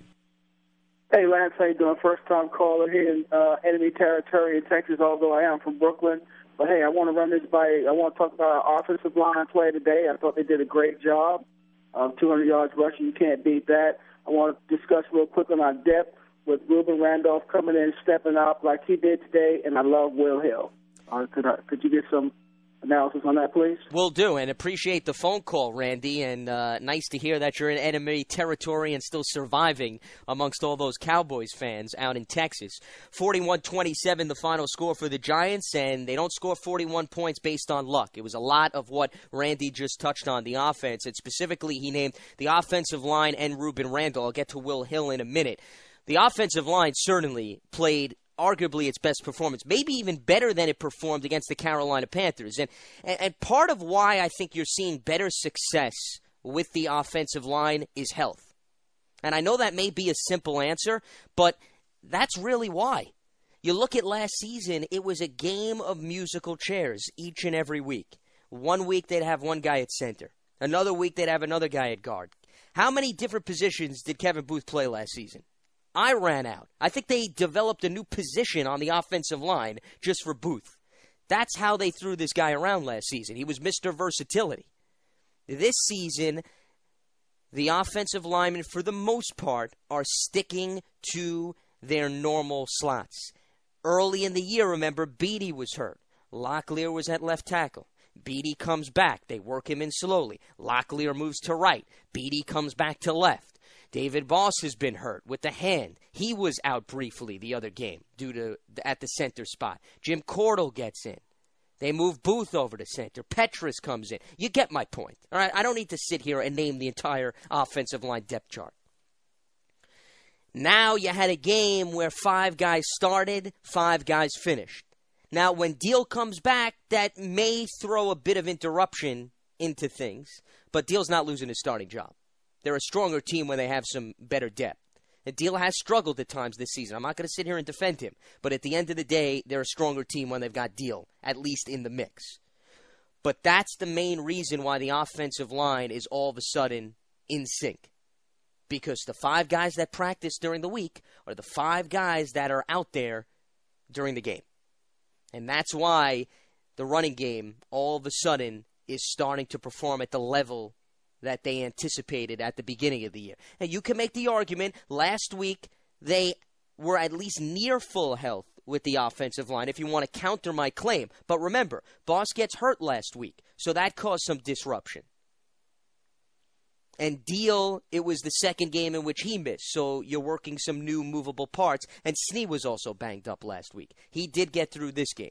Hey, Lance, how you doing? First-time caller here in uh, enemy territory in Texas, although I am from Brooklyn. But, hey, I want to run this by I want to talk about our offensive line play today. I thought they did a great job. Um, two hundred yards rushing, you can't beat that. I want to discuss real quick on our depth with Ruben Randolph coming in, stepping up like he did today, and I love Will Hill. Uh, could, I, could you get some analysis on that, please? Will do, and appreciate the phone call, Randy, and uh, nice to hear that you're in enemy territory and still surviving amongst all those Cowboys fans out in Texas. forty-one twenty-seven, the final score for the Giants, and they don't score forty-one points based on luck. It was a lot of what Randy just touched on, the offense, and specifically he named the offensive line and Ruben Randall. I'll get to Will Hill in a minute. The offensive line certainly played arguably its best performance, maybe even better than it performed against the Carolina Panthers. And, and and part of why I think you're seeing better success with the offensive line is health. And I know that may be a simple answer, but that's really why. You look at last season, it was a game of musical chairs each and every week. One week they'd have one guy at center. Another week they'd have another guy at guard. How many different positions did Kevin Booth play last season? I ran out. I think they developed a new position on the offensive line just for Booth. That's how they threw this guy around last season. He was Mister Versatility. This season, the offensive linemen, for the most part, are sticking to their normal slots. Early in the year, remember, Beatty was hurt. Locklear was at left tackle. Beatty comes back. They work him in slowly. Locklear moves to right. Beatty comes back to left. David Voss has been hurt with the hand. He was out briefly the other game due to at the center spot. Jim Cordell gets in. They move Booth over to center. Petrus comes in. You get my point. All right, I don't need to sit here and name the entire offensive line depth chart. Now you had a game where five guys started, five guys finished. Now, when Deal comes back, that may throw a bit of interruption into things, but Deal's not losing his starting job. They're a stronger team when they have some better depth. And Deal has struggled at times this season. I'm not going to sit here and defend him, but at the end of the day, they're a stronger team when they've got Deal, at least in the mix. But that's the main reason why the offensive line is all of a sudden in sync. Because the five guys that practice during the week are the five guys that are out there during the game. And that's why the running game all of a sudden is starting to perform at the level that they anticipated at the beginning of the year. And you can make the argument, last week they were at least near full health with the offensive line, if you want to counter my claim. But remember, Boss gets hurt last week, so that caused some disruption. And Deal, it was the second game in which he missed, so you're working some new movable parts. And Snee was also banged up last week. He did get through this game.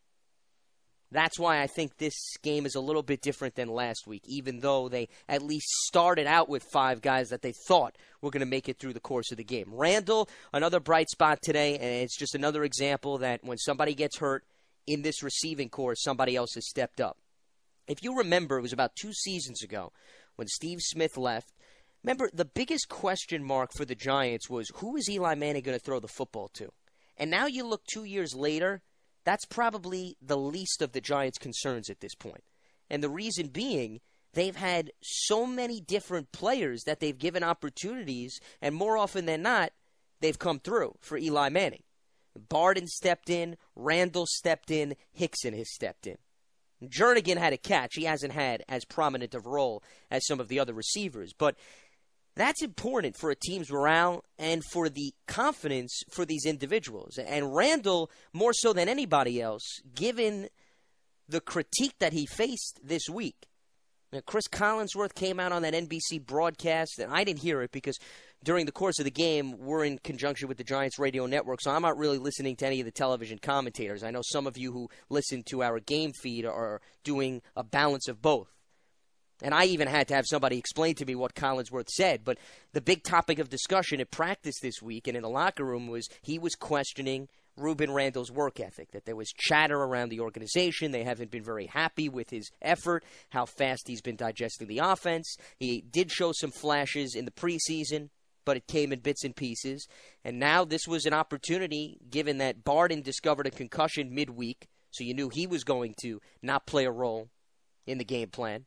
That's why I think this game is a little bit different than last week, even though they at least started out with five guys that they thought were going to make it through the course of the game. Randall, another bright spot today, and it's just another example that when somebody gets hurt in this receiving corps, somebody else has stepped up. If you remember, it was about two seasons ago when Steve Smith left. Remember, the biggest question mark for the Giants was, who is Eli Manning going to throw the football to? And now you look two years later, that's probably the least of the Giants' concerns at this point. And the reason being, they've had so many different players that they've given opportunities, and more often than not, they've come through for Eli Manning. Barden stepped in, Randall stepped in, Hickson has stepped in. Jernigan had a catch. He hasn't had as prominent of a role as some of the other receivers. But that's important for a team's morale and for the confidence for these individuals. And Randall, more so than anybody else, given the critique that he faced this week. Now, Chris Collinsworth came out on that N B C broadcast, and I didn't hear it because during the course of the game, we're in conjunction with the Giants radio network, so I'm not really listening to any of the television commentators. I know some of you who listen to our game feed are doing a balance of both. And I even had to have somebody explain to me what Collinsworth said. But the big topic of discussion at practice this week and in the locker room was he was questioning Ruben Randall's work ethic, that there was chatter around the organization. They haven't been very happy with his effort, how fast he's been digesting the offense. He did show some flashes in the preseason, but it came in bits and pieces. And now this was an opportunity, given that Barden discovered a concussion midweek, so you knew he was going to not play a role in the game plan.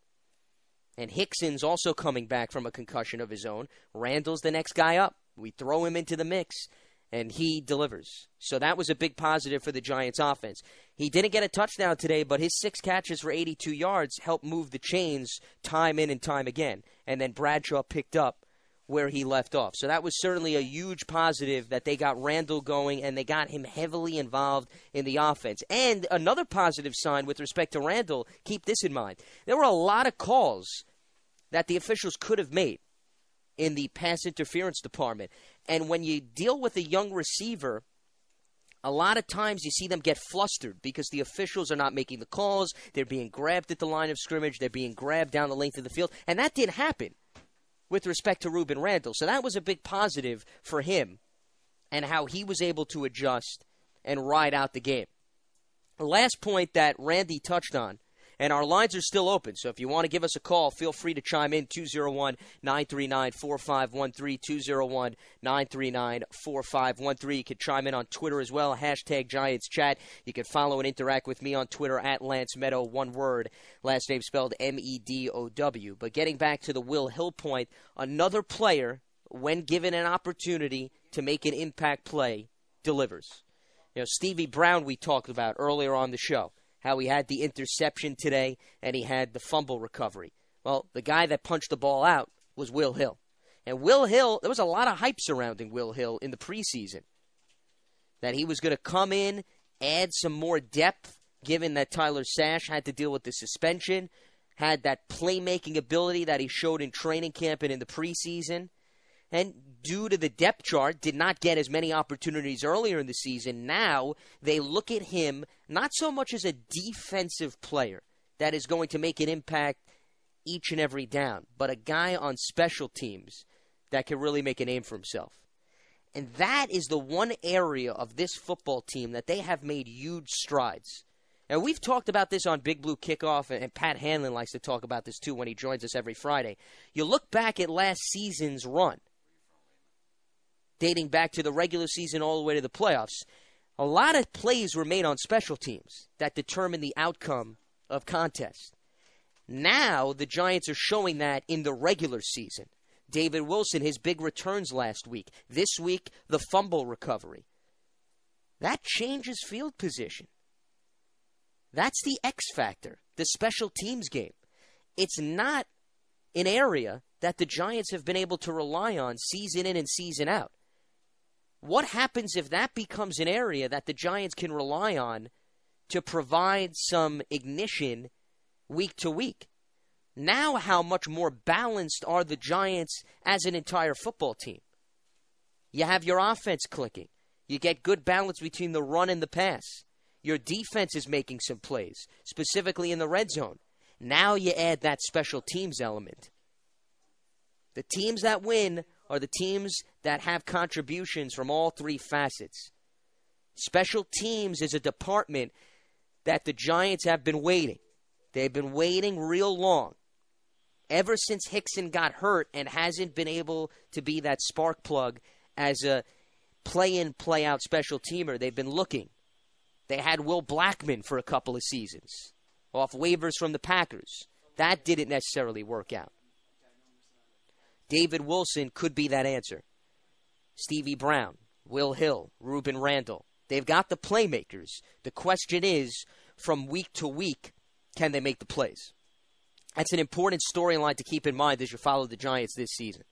And Hickson's also coming back from a concussion of his own. Randall's the next guy up. We throw him into the mix, and he delivers. So that was a big positive for the Giants' offense. He didn't get a touchdown today, but his six catches for eighty-two yards helped move the chains time in and time again. And then Bradshaw picked up where he left off. So that was certainly a huge positive that they got Randall going and they got him heavily involved in the offense. And another positive sign with respect to Randall, keep this in mind. There were a lot of calls that the officials could have made in the pass interference department. And when you deal with a young receiver, a lot of times you see them get flustered because the officials are not making the calls. They're being grabbed at the line of scrimmage. They're being grabbed down the length of the field. And that didn't happen with respect to Ruben Randall. So that was a big positive for him and how he was able to adjust and ride out the game. The last point that Randy touched on, and our lines are still open, so if you want to give us a call, feel free to chime in, two oh one, nine three nine, four five one three, two oh one, nine three nine, four five one three. You can chime in on Twitter as well, hashtag Giants Chat. You can follow and interact with me on Twitter, at Lance Meadow, one word, last name spelled M E D O W. But getting back to the Will Hill point, another player, when given an opportunity to make an impact play, delivers. You know, Stevie Brown we talked about earlier on the show, how he had the interception today and he had the fumble recovery. Well, the guy that punched the ball out was Will Hill. And Will Hill, there was a lot of hype surrounding Will Hill in the preseason, that he was going to come in, add some more depth given that Tyler Sash had to deal with the suspension, had that playmaking ability that he showed in training camp and in the preseason, and due to the depth chart, did not get as many opportunities earlier in the season. Now they look at him not so much as a defensive player that is going to make an impact each and every down, but a guy on special teams that can really make a name for himself. And that is the one area of this football team that they have made huge strides. And we've talked about this on Big Blue Kickoff, and Pat Hanlon likes to talk about this too when he joins us every Friday. You look back at last season's run, dating back to the regular season all the way to the playoffs, a lot of plays were made on special teams that determined the outcome of contests. Now the Giants are showing that in the regular season. David Wilson, his big returns last week. This week, the fumble recovery. That changes field position. That's the X factor, the special teams game. It's not an area that the Giants have been able to rely on season in and season out. What happens if that becomes an area that the Giants can rely on to provide some ignition week to week? Now how much more balanced are the Giants as an entire football team? You have your offense clicking. You get good balance between the run and the pass. Your defense is making some plays, specifically in the red zone. Now you add that special teams element. The teams that win are the teams that have contributions from all three facets. Special teams is a department that the Giants have been waiting. They've been waiting real long. Ever since Hickson got hurt and hasn't been able to be that spark plug as a play-in, play-out special teamer, they've been looking. They had Will Blackman for a couple of seasons off waivers from the Packers. That didn't necessarily work out. David Wilson could be that answer. Stevie Brown, Will Hill, Ruben Randall. They've got the playmakers. The question is, from week to week, can they make the plays? That's an important storyline to keep in mind as you follow the Giants this season.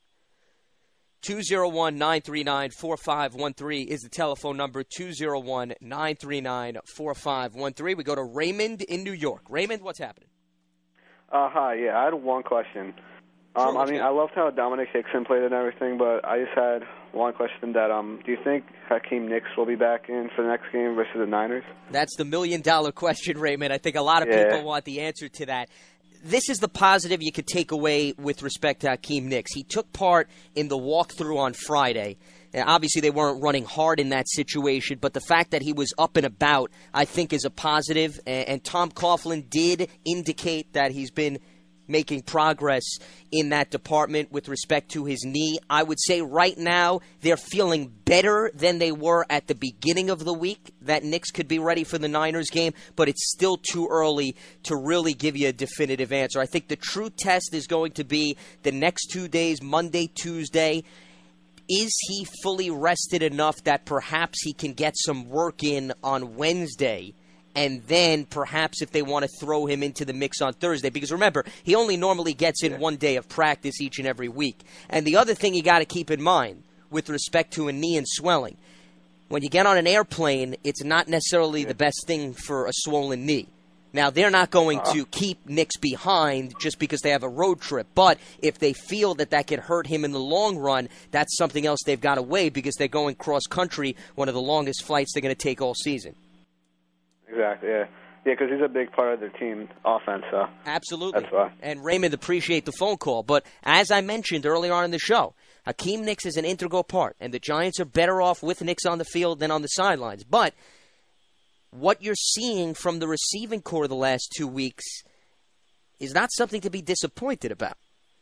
two oh one, nine three nine, four five one three is the telephone number, two oh one, nine three nine, four five one three. We go to Raymond in New York. Raymond, what's happening? Uh, hi, yeah, I had one question. Um, Sure, I mean, I loved how Dominic Hickson played and everything, but I just had one question that, um, do you think Hakeem Nicks will be back in for the next game versus the Niners? That's the million-dollar question, Raymond. I think a lot of Yeah. people want the answer to that. This is the positive you could take away with respect to Hakeem Nicks. He took part in the walkthrough on Friday. And obviously, they weren't running hard in that situation, but the fact that he was up and about, I think, is a positive. And, and Tom Coughlin did indicate that he's been making progress in that department with respect to his knee. I would say right now they're feeling better than they were at the beginning of the week, that Nicks could be ready for the Niners game, but it's still too early to really give you a definitive answer. I think the true test is going to be the next two days, Monday, Tuesday. Is he fully rested enough that perhaps he can get some work in on Wednesday? And then perhaps if they want to throw him into the mix on Thursday. Because remember, he only normally gets in one day of practice each and every week. And the other thing you got to keep in mind with respect to a knee and swelling, when you get on an airplane, it's not necessarily the best thing for a swollen knee. Now, they're not going to keep Nicks behind just because they have a road trip. But if they feel that that could hurt him in the long run, that's something else they've got to weigh because they're going cross-country, one of the longest flights they're going to take all season. Exactly, yeah. Yeah, because he's a big part of their team offense, so. Absolutely. That's why. And Raymond, appreciate the phone call. But as I mentioned earlier on in the show, Hakeem Nicks is an integral part, and the Giants are better off with Nicks on the field than on the sidelines. But what you're seeing from the receiving core the last two weeks is not something to be disappointed about.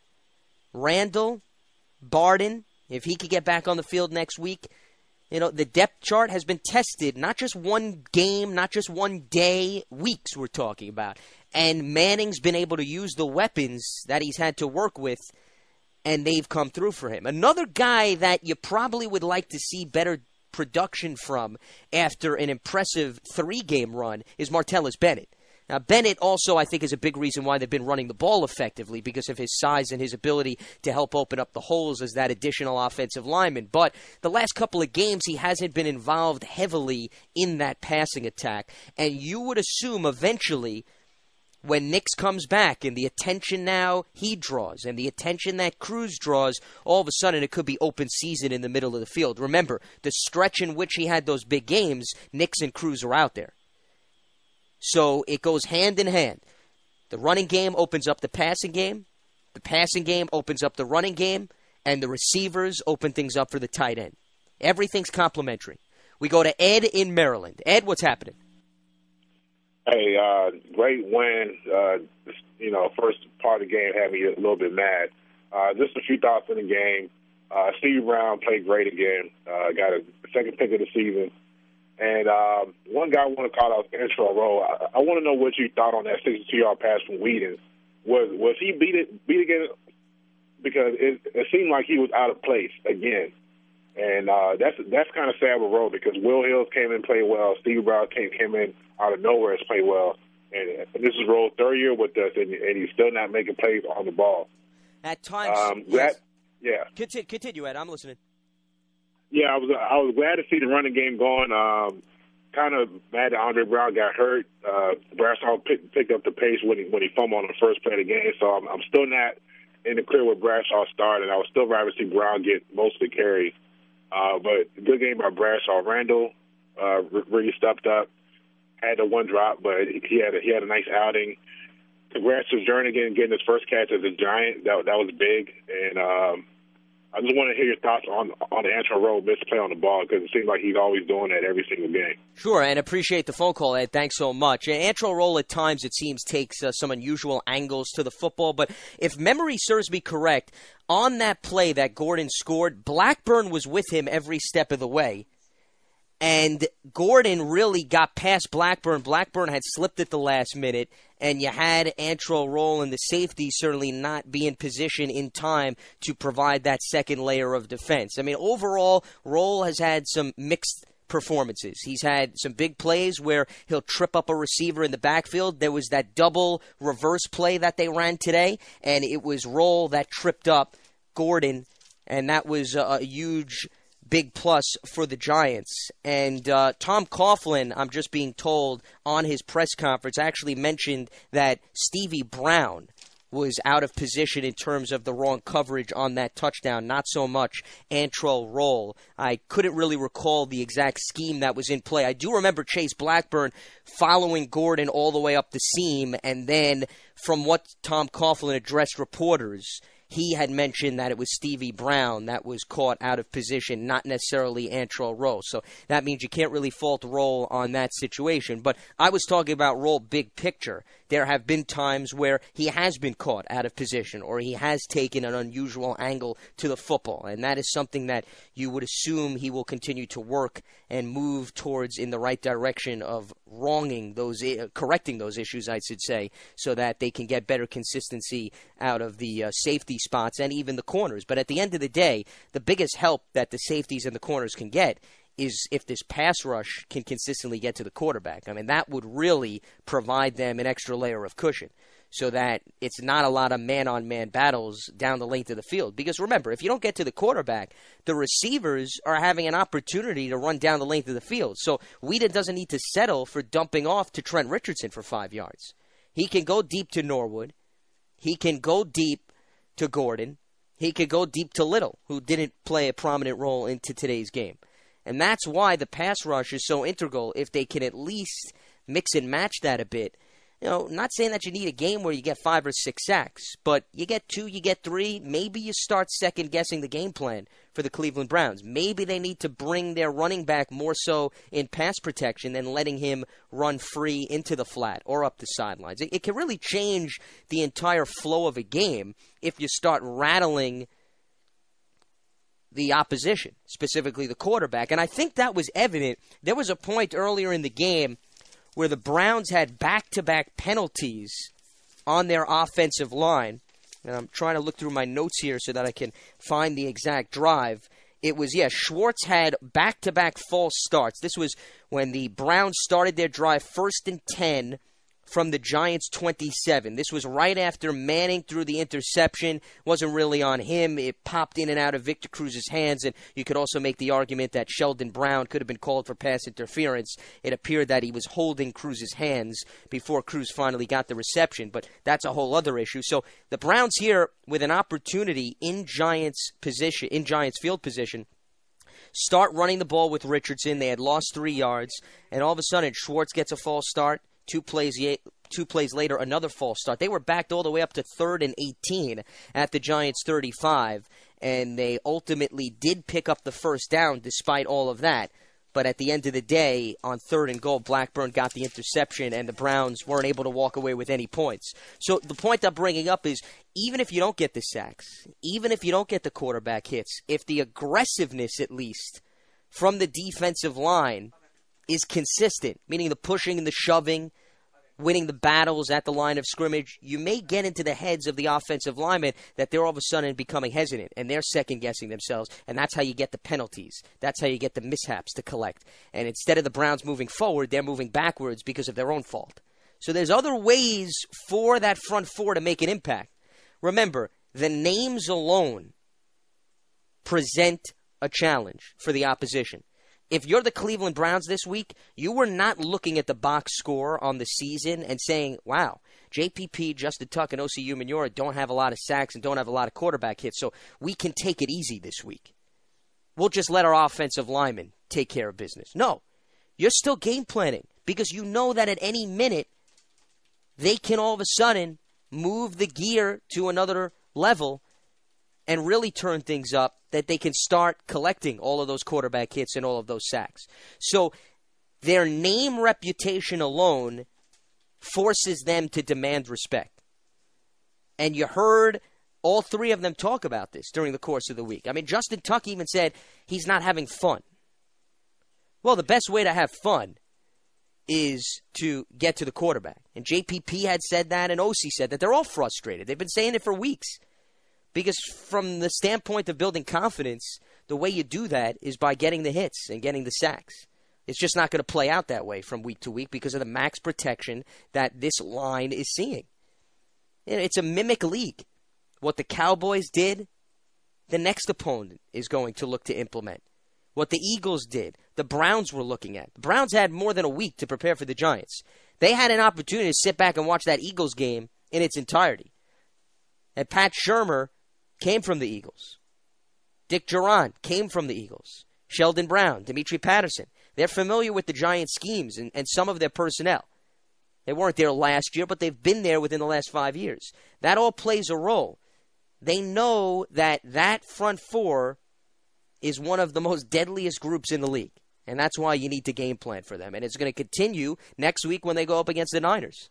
Randall, Barden, if he could get back on the field next week, you know, the depth chart has been tested, not just one game, not just one day, weeks we're talking about. And Manning's been able to use the weapons that he's had to work with, and they've come through for him. Another guy that you probably would like to see better production from after an impressive three-game run is Martellus Bennett. Now, Bennett also, I think, is a big reason why they've been running the ball effectively because of his size and his ability to help open up the holes as that additional offensive lineman. But the last couple of games, he hasn't been involved heavily in that passing attack. And you would assume eventually when Nix comes back and the attention now he draws and the attention that Cruz draws, all of a sudden it could be open season in the middle of the field. Remember, the stretch in which he had those big games, Nix and Cruz are out there. So it goes hand in hand. The running game opens up the passing game. The passing game opens up the running game. And the receivers open things up for the tight end. Everything's complementary. We go to Ed in Maryland. Ed, what's happening? Hey, uh, great win. Uh, you know, first part of the game had me a little bit mad. Uh, just a few thoughts in the game. Uh, Steve Brown played great again. Uh, got a second pick of the season. And um, one guy I want to call out Antrel Rolle. I, I want to know what you thought on that sixty-two-yard pass from Whedon. Was was he beat it beat again? Because it, it seemed like he was out of place again, and uh, that's that's kind of sad with Rolle because Will Hills came in and played well. Steve Brown came came in out of nowhere and played well, and, and this is Rolle's third year with us, and, and he's still not making plays on the ball. At times, um, that yeah. Continue, continue, Ed. I'm listening. Yeah, I was I was glad to see the running game going. Um, kind of mad that Andre Brown got hurt. Uh, Bradshaw pick, picked up the pace when he when he fumbled on the first play of the game. So I'm, I'm still not in the clear with Bradshaw started. I was still rather see Brown get most of the carries. Uh, but good game by Bradshaw. Randall uh, really stepped up. Had the one drop, but he had a, he had a nice outing. Congrats to Jernigan getting his first catch as a Giant. That that was big. And um, I just want to hear your thoughts on on the Antrel Rolle misplay on the ball because it seems like he's always doing that every single game. Sure, and appreciate the phone call, Ed. Thanks so much. Antrel Rolle at times, it seems, takes uh, some unusual angles to the football, but if memory serves me correct, on that play that Gordon scored, Blackburn was with him every step of the way. And Gordon really got past Blackburn. Blackburn had slipped at the last minute, and you had Antrel Rolle and the safety certainly not be in position in time to provide that second layer of defense. I mean, overall, Rolle has had some mixed performances. He's had some big plays where he'll trip up a receiver in the backfield. There was that double reverse play that they ran today, and it was Rolle that tripped up Gordon, and that was a, a huge big plus for the Giants. And uh, Tom Coughlin, I'm just being told, on his press conference actually mentioned that Stevie Brown was out of position in terms of the wrong coverage on that touchdown, not so much Antrel Rolle. I couldn't really recall the exact scheme that was in play. I do remember Chase Blackburn following Gordon all the way up the seam, and then from what Tom Coughlin addressed reporters, he had mentioned that it was Stevie Brown that was caught out of position, not necessarily Antrel Rolle. So that means you can't really fault Rolle on that situation. But I was talking about Rolle big picture. There have been times where he has been caught out of position or he has taken an unusual angle to the football. And that is something that you would assume he will continue to work and move towards in the right direction of wronging those, uh, correcting those issues, I should say, so that they can get better consistency out of the uh, safety spots and even the corners. But at the end of the day, the biggest help that the safeties and the corners can get is if this pass rush can consistently get to the quarterback. I mean, that would really provide them an extra layer of cushion so that it's not a lot of man-on-man battles down the length of the field. Because remember, if you don't get to the quarterback, the receivers are having an opportunity to run down the length of the field. So Whedon doesn't need to settle for dumping off to Trent Richardson for five yards. He can go deep to Norwood. He can go deep to Gordon. He could go deep to Little, who didn't play a prominent role into today's game. And that's why the pass rush is so integral if they can at least mix and match that a bit. You know, not saying that you need a game where you get five or six sacks, but you get two, you get three, maybe you start second-guessing the game plan for the Cleveland Browns. Maybe they need to bring their running back more so in pass protection than letting him run free into the flat or up the sidelines. It, it can really change the entire flow of a game if you start rattling the opposition, specifically the quarterback. And I think that was evident. There was a point earlier in the game where the Browns had back-to-back penalties on their offensive line. And I'm trying to look through my notes here so that I can find the exact drive. It was, yeah, Schwartz had back-to-back false starts. This was when the Browns started their drive first and ten from the Giants' twenty-seven. This was right after Manning threw the interception. Wasn't really on him. It popped in and out of Victor Cruz's hands, and you could also make the argument that Sheldon Brown could have been called for pass interference. It appeared that he was holding Cruz's hands before Cruz finally got the reception, but that's a whole other issue. So the Browns here with an opportunity in Giants position, in Giants field position, start running the ball with Richardson. They had lost three yards, and all of a sudden Schwartz gets a false start. Two plays, two plays later, another false start. They were backed all the way up to third and eighteen at the Giants' thirty-five, and they ultimately did pick up the first down despite all of that. But at the end of the day, on third and goal, Blackburn got the interception, and the Browns weren't able to walk away with any points. So the point I'm bringing up is, even if you don't get the sacks, even if you don't get the quarterback hits, if the aggressiveness, at least, from the defensive line is consistent, meaning the pushing and the shoving, winning the battles at the line of scrimmage, you may get into the heads of the offensive linemen that they're all of a sudden becoming hesitant, and they're second-guessing themselves, and that's how you get the penalties. That's how you get the mishaps to collect. And instead of the Browns moving forward, they're moving backwards because of their own fault. So there's other ways for that front four to make an impact. Remember, the names alone present a challenge for the opposition. If you're the Cleveland Browns this week, you were not looking at the box score on the season and saying, wow, J P P, Justin Tuck, and O C Umenyiora don't have a lot of sacks and don't have a lot of quarterback hits, so we can take it easy this week. We'll just let our offensive linemen take care of business. No, you're still game planning because you know that at any minute they can all of a sudden move the gear to another level and really turn things up, that they can start collecting all of those quarterback hits and all of those sacks. So their name reputation alone forces them to demand respect. And you heard all three of them talk about this during the course of the week. I mean, Justin Tuck even said he's not having fun. Well, the best way to have fun is to get to the quarterback. And J P P had said that, and O C said that. They're all frustrated. They've been saying it for weeks. Because from the standpoint of building confidence, the way you do that is by getting the hits and getting the sacks. It's just not going to play out that way from week to week because of the max protection that this line is seeing. It's a mimic league. What the Cowboys did, the next opponent is going to look to implement. What the Eagles did, the Browns were looking at. The Browns had more than a week to prepare for the Giants. They had an opportunity to sit back and watch that Eagles game in its entirety. And Pat Shurmur came from the Eagles. Dick Duran came from the Eagles. Sheldon Brown, Dimitri Patterson. They're familiar with the Giants' schemes and, and some of their personnel. They weren't there last year, but they've been there within the last five years. That all plays a role. They know that that front four is one of the most deadliest groups in the league. And that's why you need to game plan for them. And it's going to continue next week when they go up against the Niners.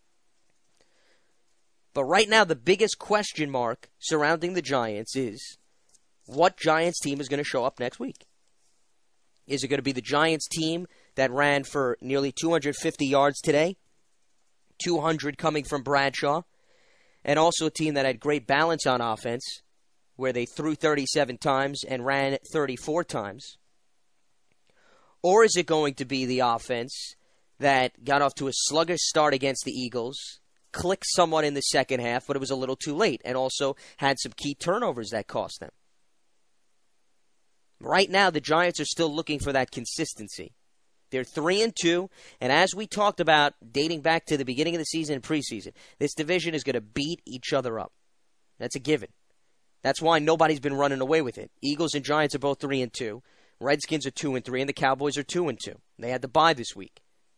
But right now, the biggest question mark surrounding the Giants is what Giants team is going to show up next week? Is it going to be the Giants team that ran for nearly two hundred fifty yards today, two hundred coming from Bradshaw, and also a team that had great balance on offense, where they threw thirty-seven times and ran thirty-four times? Or is it going to be the offense that got off to a sluggish start against the Eagles, clicked somewhat in the second half, but it was a little too late, and also had some key turnovers that cost them? Right now, the Giants are still looking for that consistency. They're three and two, and as we talked about dating back to the beginning of the season and preseason, this division is going to beat each other up. That's a given. That's why nobody's been running away with it. Eagles and Giants are both three and two. Redskins are two and three, and the Cowboys are two and two. They had to bye this week.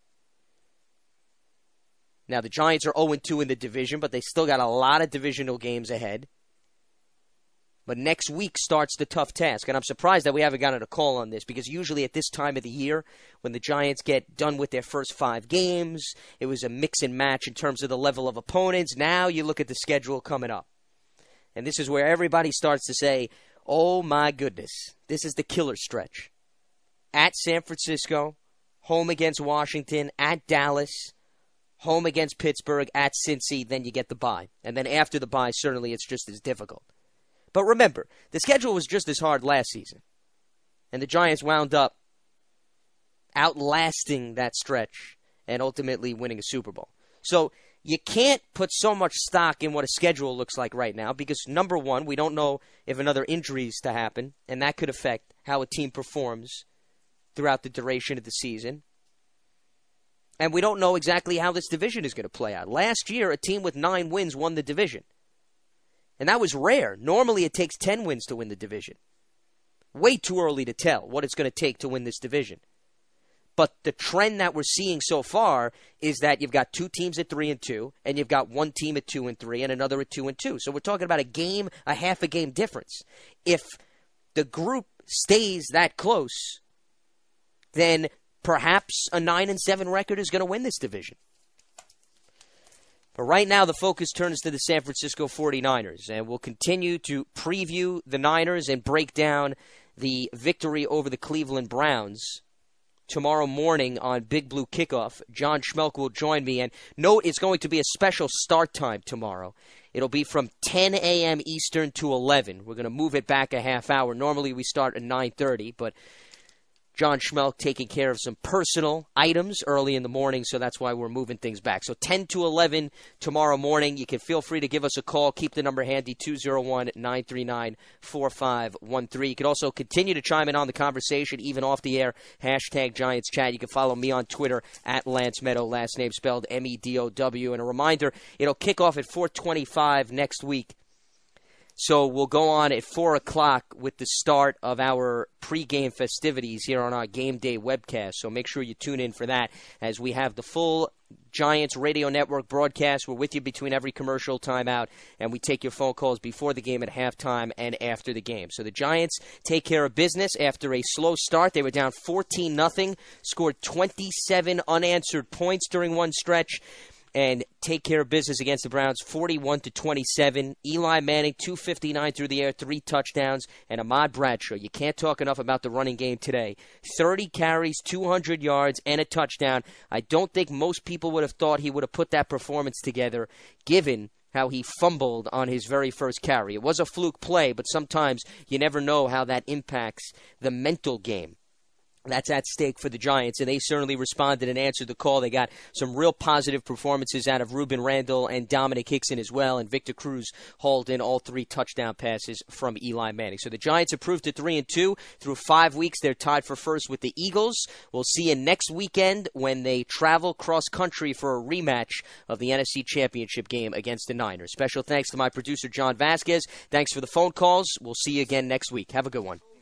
Now, the Giants are oh and two in the division, but they still got a lot of divisional games ahead. But next week starts the tough task, and I'm surprised that we haven't gotten a call on this, because usually at this time of the year, when the Giants get done with their first five games, it was a mix and match in terms of the level of opponents. Now you look at the schedule coming up. And this is where everybody starts to say, oh my goodness, this is the killer stretch. At San Francisco, home against Washington, at Dallas, home against Pittsburgh, at Cincy, then you get the bye. And then after the bye, certainly it's just as difficult. But remember, the schedule was just as hard last season. And the Giants wound up outlasting that stretch and ultimately winning a Super Bowl. So you can't put so much stock in what a schedule looks like right now because, number one, we don't know if another injury is to happen, and that could affect how a team performs throughout the duration of the season. And we don't know exactly how this division is going to play out. Last year, a team with nine wins won the division. And that was rare. Normally, it takes ten wins to win the division. Way too early to tell what it's going to take to win this division. But the trend that we're seeing so far is that you've got two teams at three and two, and you've got one team at two and three, and another at two and two. So we're talking about a game, a half a game difference. If the group stays that close, then perhaps a nine and seven record is going to win this division. But right now, the focus turns to the San Francisco forty-niners, and we'll continue to preview the Niners and break down the victory over the Cleveland Browns tomorrow morning on Big Blue Kickoff. John Schmelk will join me, and note it's going to be a special start time tomorrow. It'll be from ten a.m. Eastern to eleven. We're going to move it back a half hour. Normally we start at nine thirty, but John Schmelk taking care of some personal items early in the morning, so that's why we're moving things back. So ten to eleven tomorrow morning. You can feel free to give us a call. Keep the number handy, two oh one, nine three nine, four five one three. You can also continue to chime in on the conversation, even off the air. Hashtag Giants Chat. You can follow me on Twitter, at Lance Meadow, last name spelled M E D O W. And a reminder, it'll kick off at four twenty-five next week. So we'll go on at four o'clock with the start of our pregame festivities here on our Game Day webcast. So make sure you tune in for that as we have the full Giants Radio Network broadcast. We're with you between every commercial timeout, and we take your phone calls before the game, at halftime, and after the game. So the Giants take care of business after a slow start. They were down fourteen nothing, scored twenty-seven unanswered points during one stretch, and take care of business against the Browns, forty-one to twenty-seven. Eli Manning, two fifty-nine through the air, three touchdowns, and Ahmad Bradshaw. You can't talk enough about the running game today. thirty carries, two hundred yards, and a touchdown. I don't think most people would have thought he would have put that performance together, given how he fumbled on his very first carry. It was a fluke play, but sometimes you never know how that impacts the mental game. That's at stake for the Giants, and they certainly responded and answered the call. They got some real positive performances out of Reuben Randall and Dominic Hickson as well, and Victor Cruz hauled in all three touchdown passes from Eli Manning. So the Giants improved to three and two through five weeks. They're tied for first with the Eagles. We'll see you next weekend when they travel cross-country for a rematch of the N F C Championship game against the Niners. Special thanks to my producer, John Vasquez. Thanks for the phone calls. We'll see you again next week. Have a good one.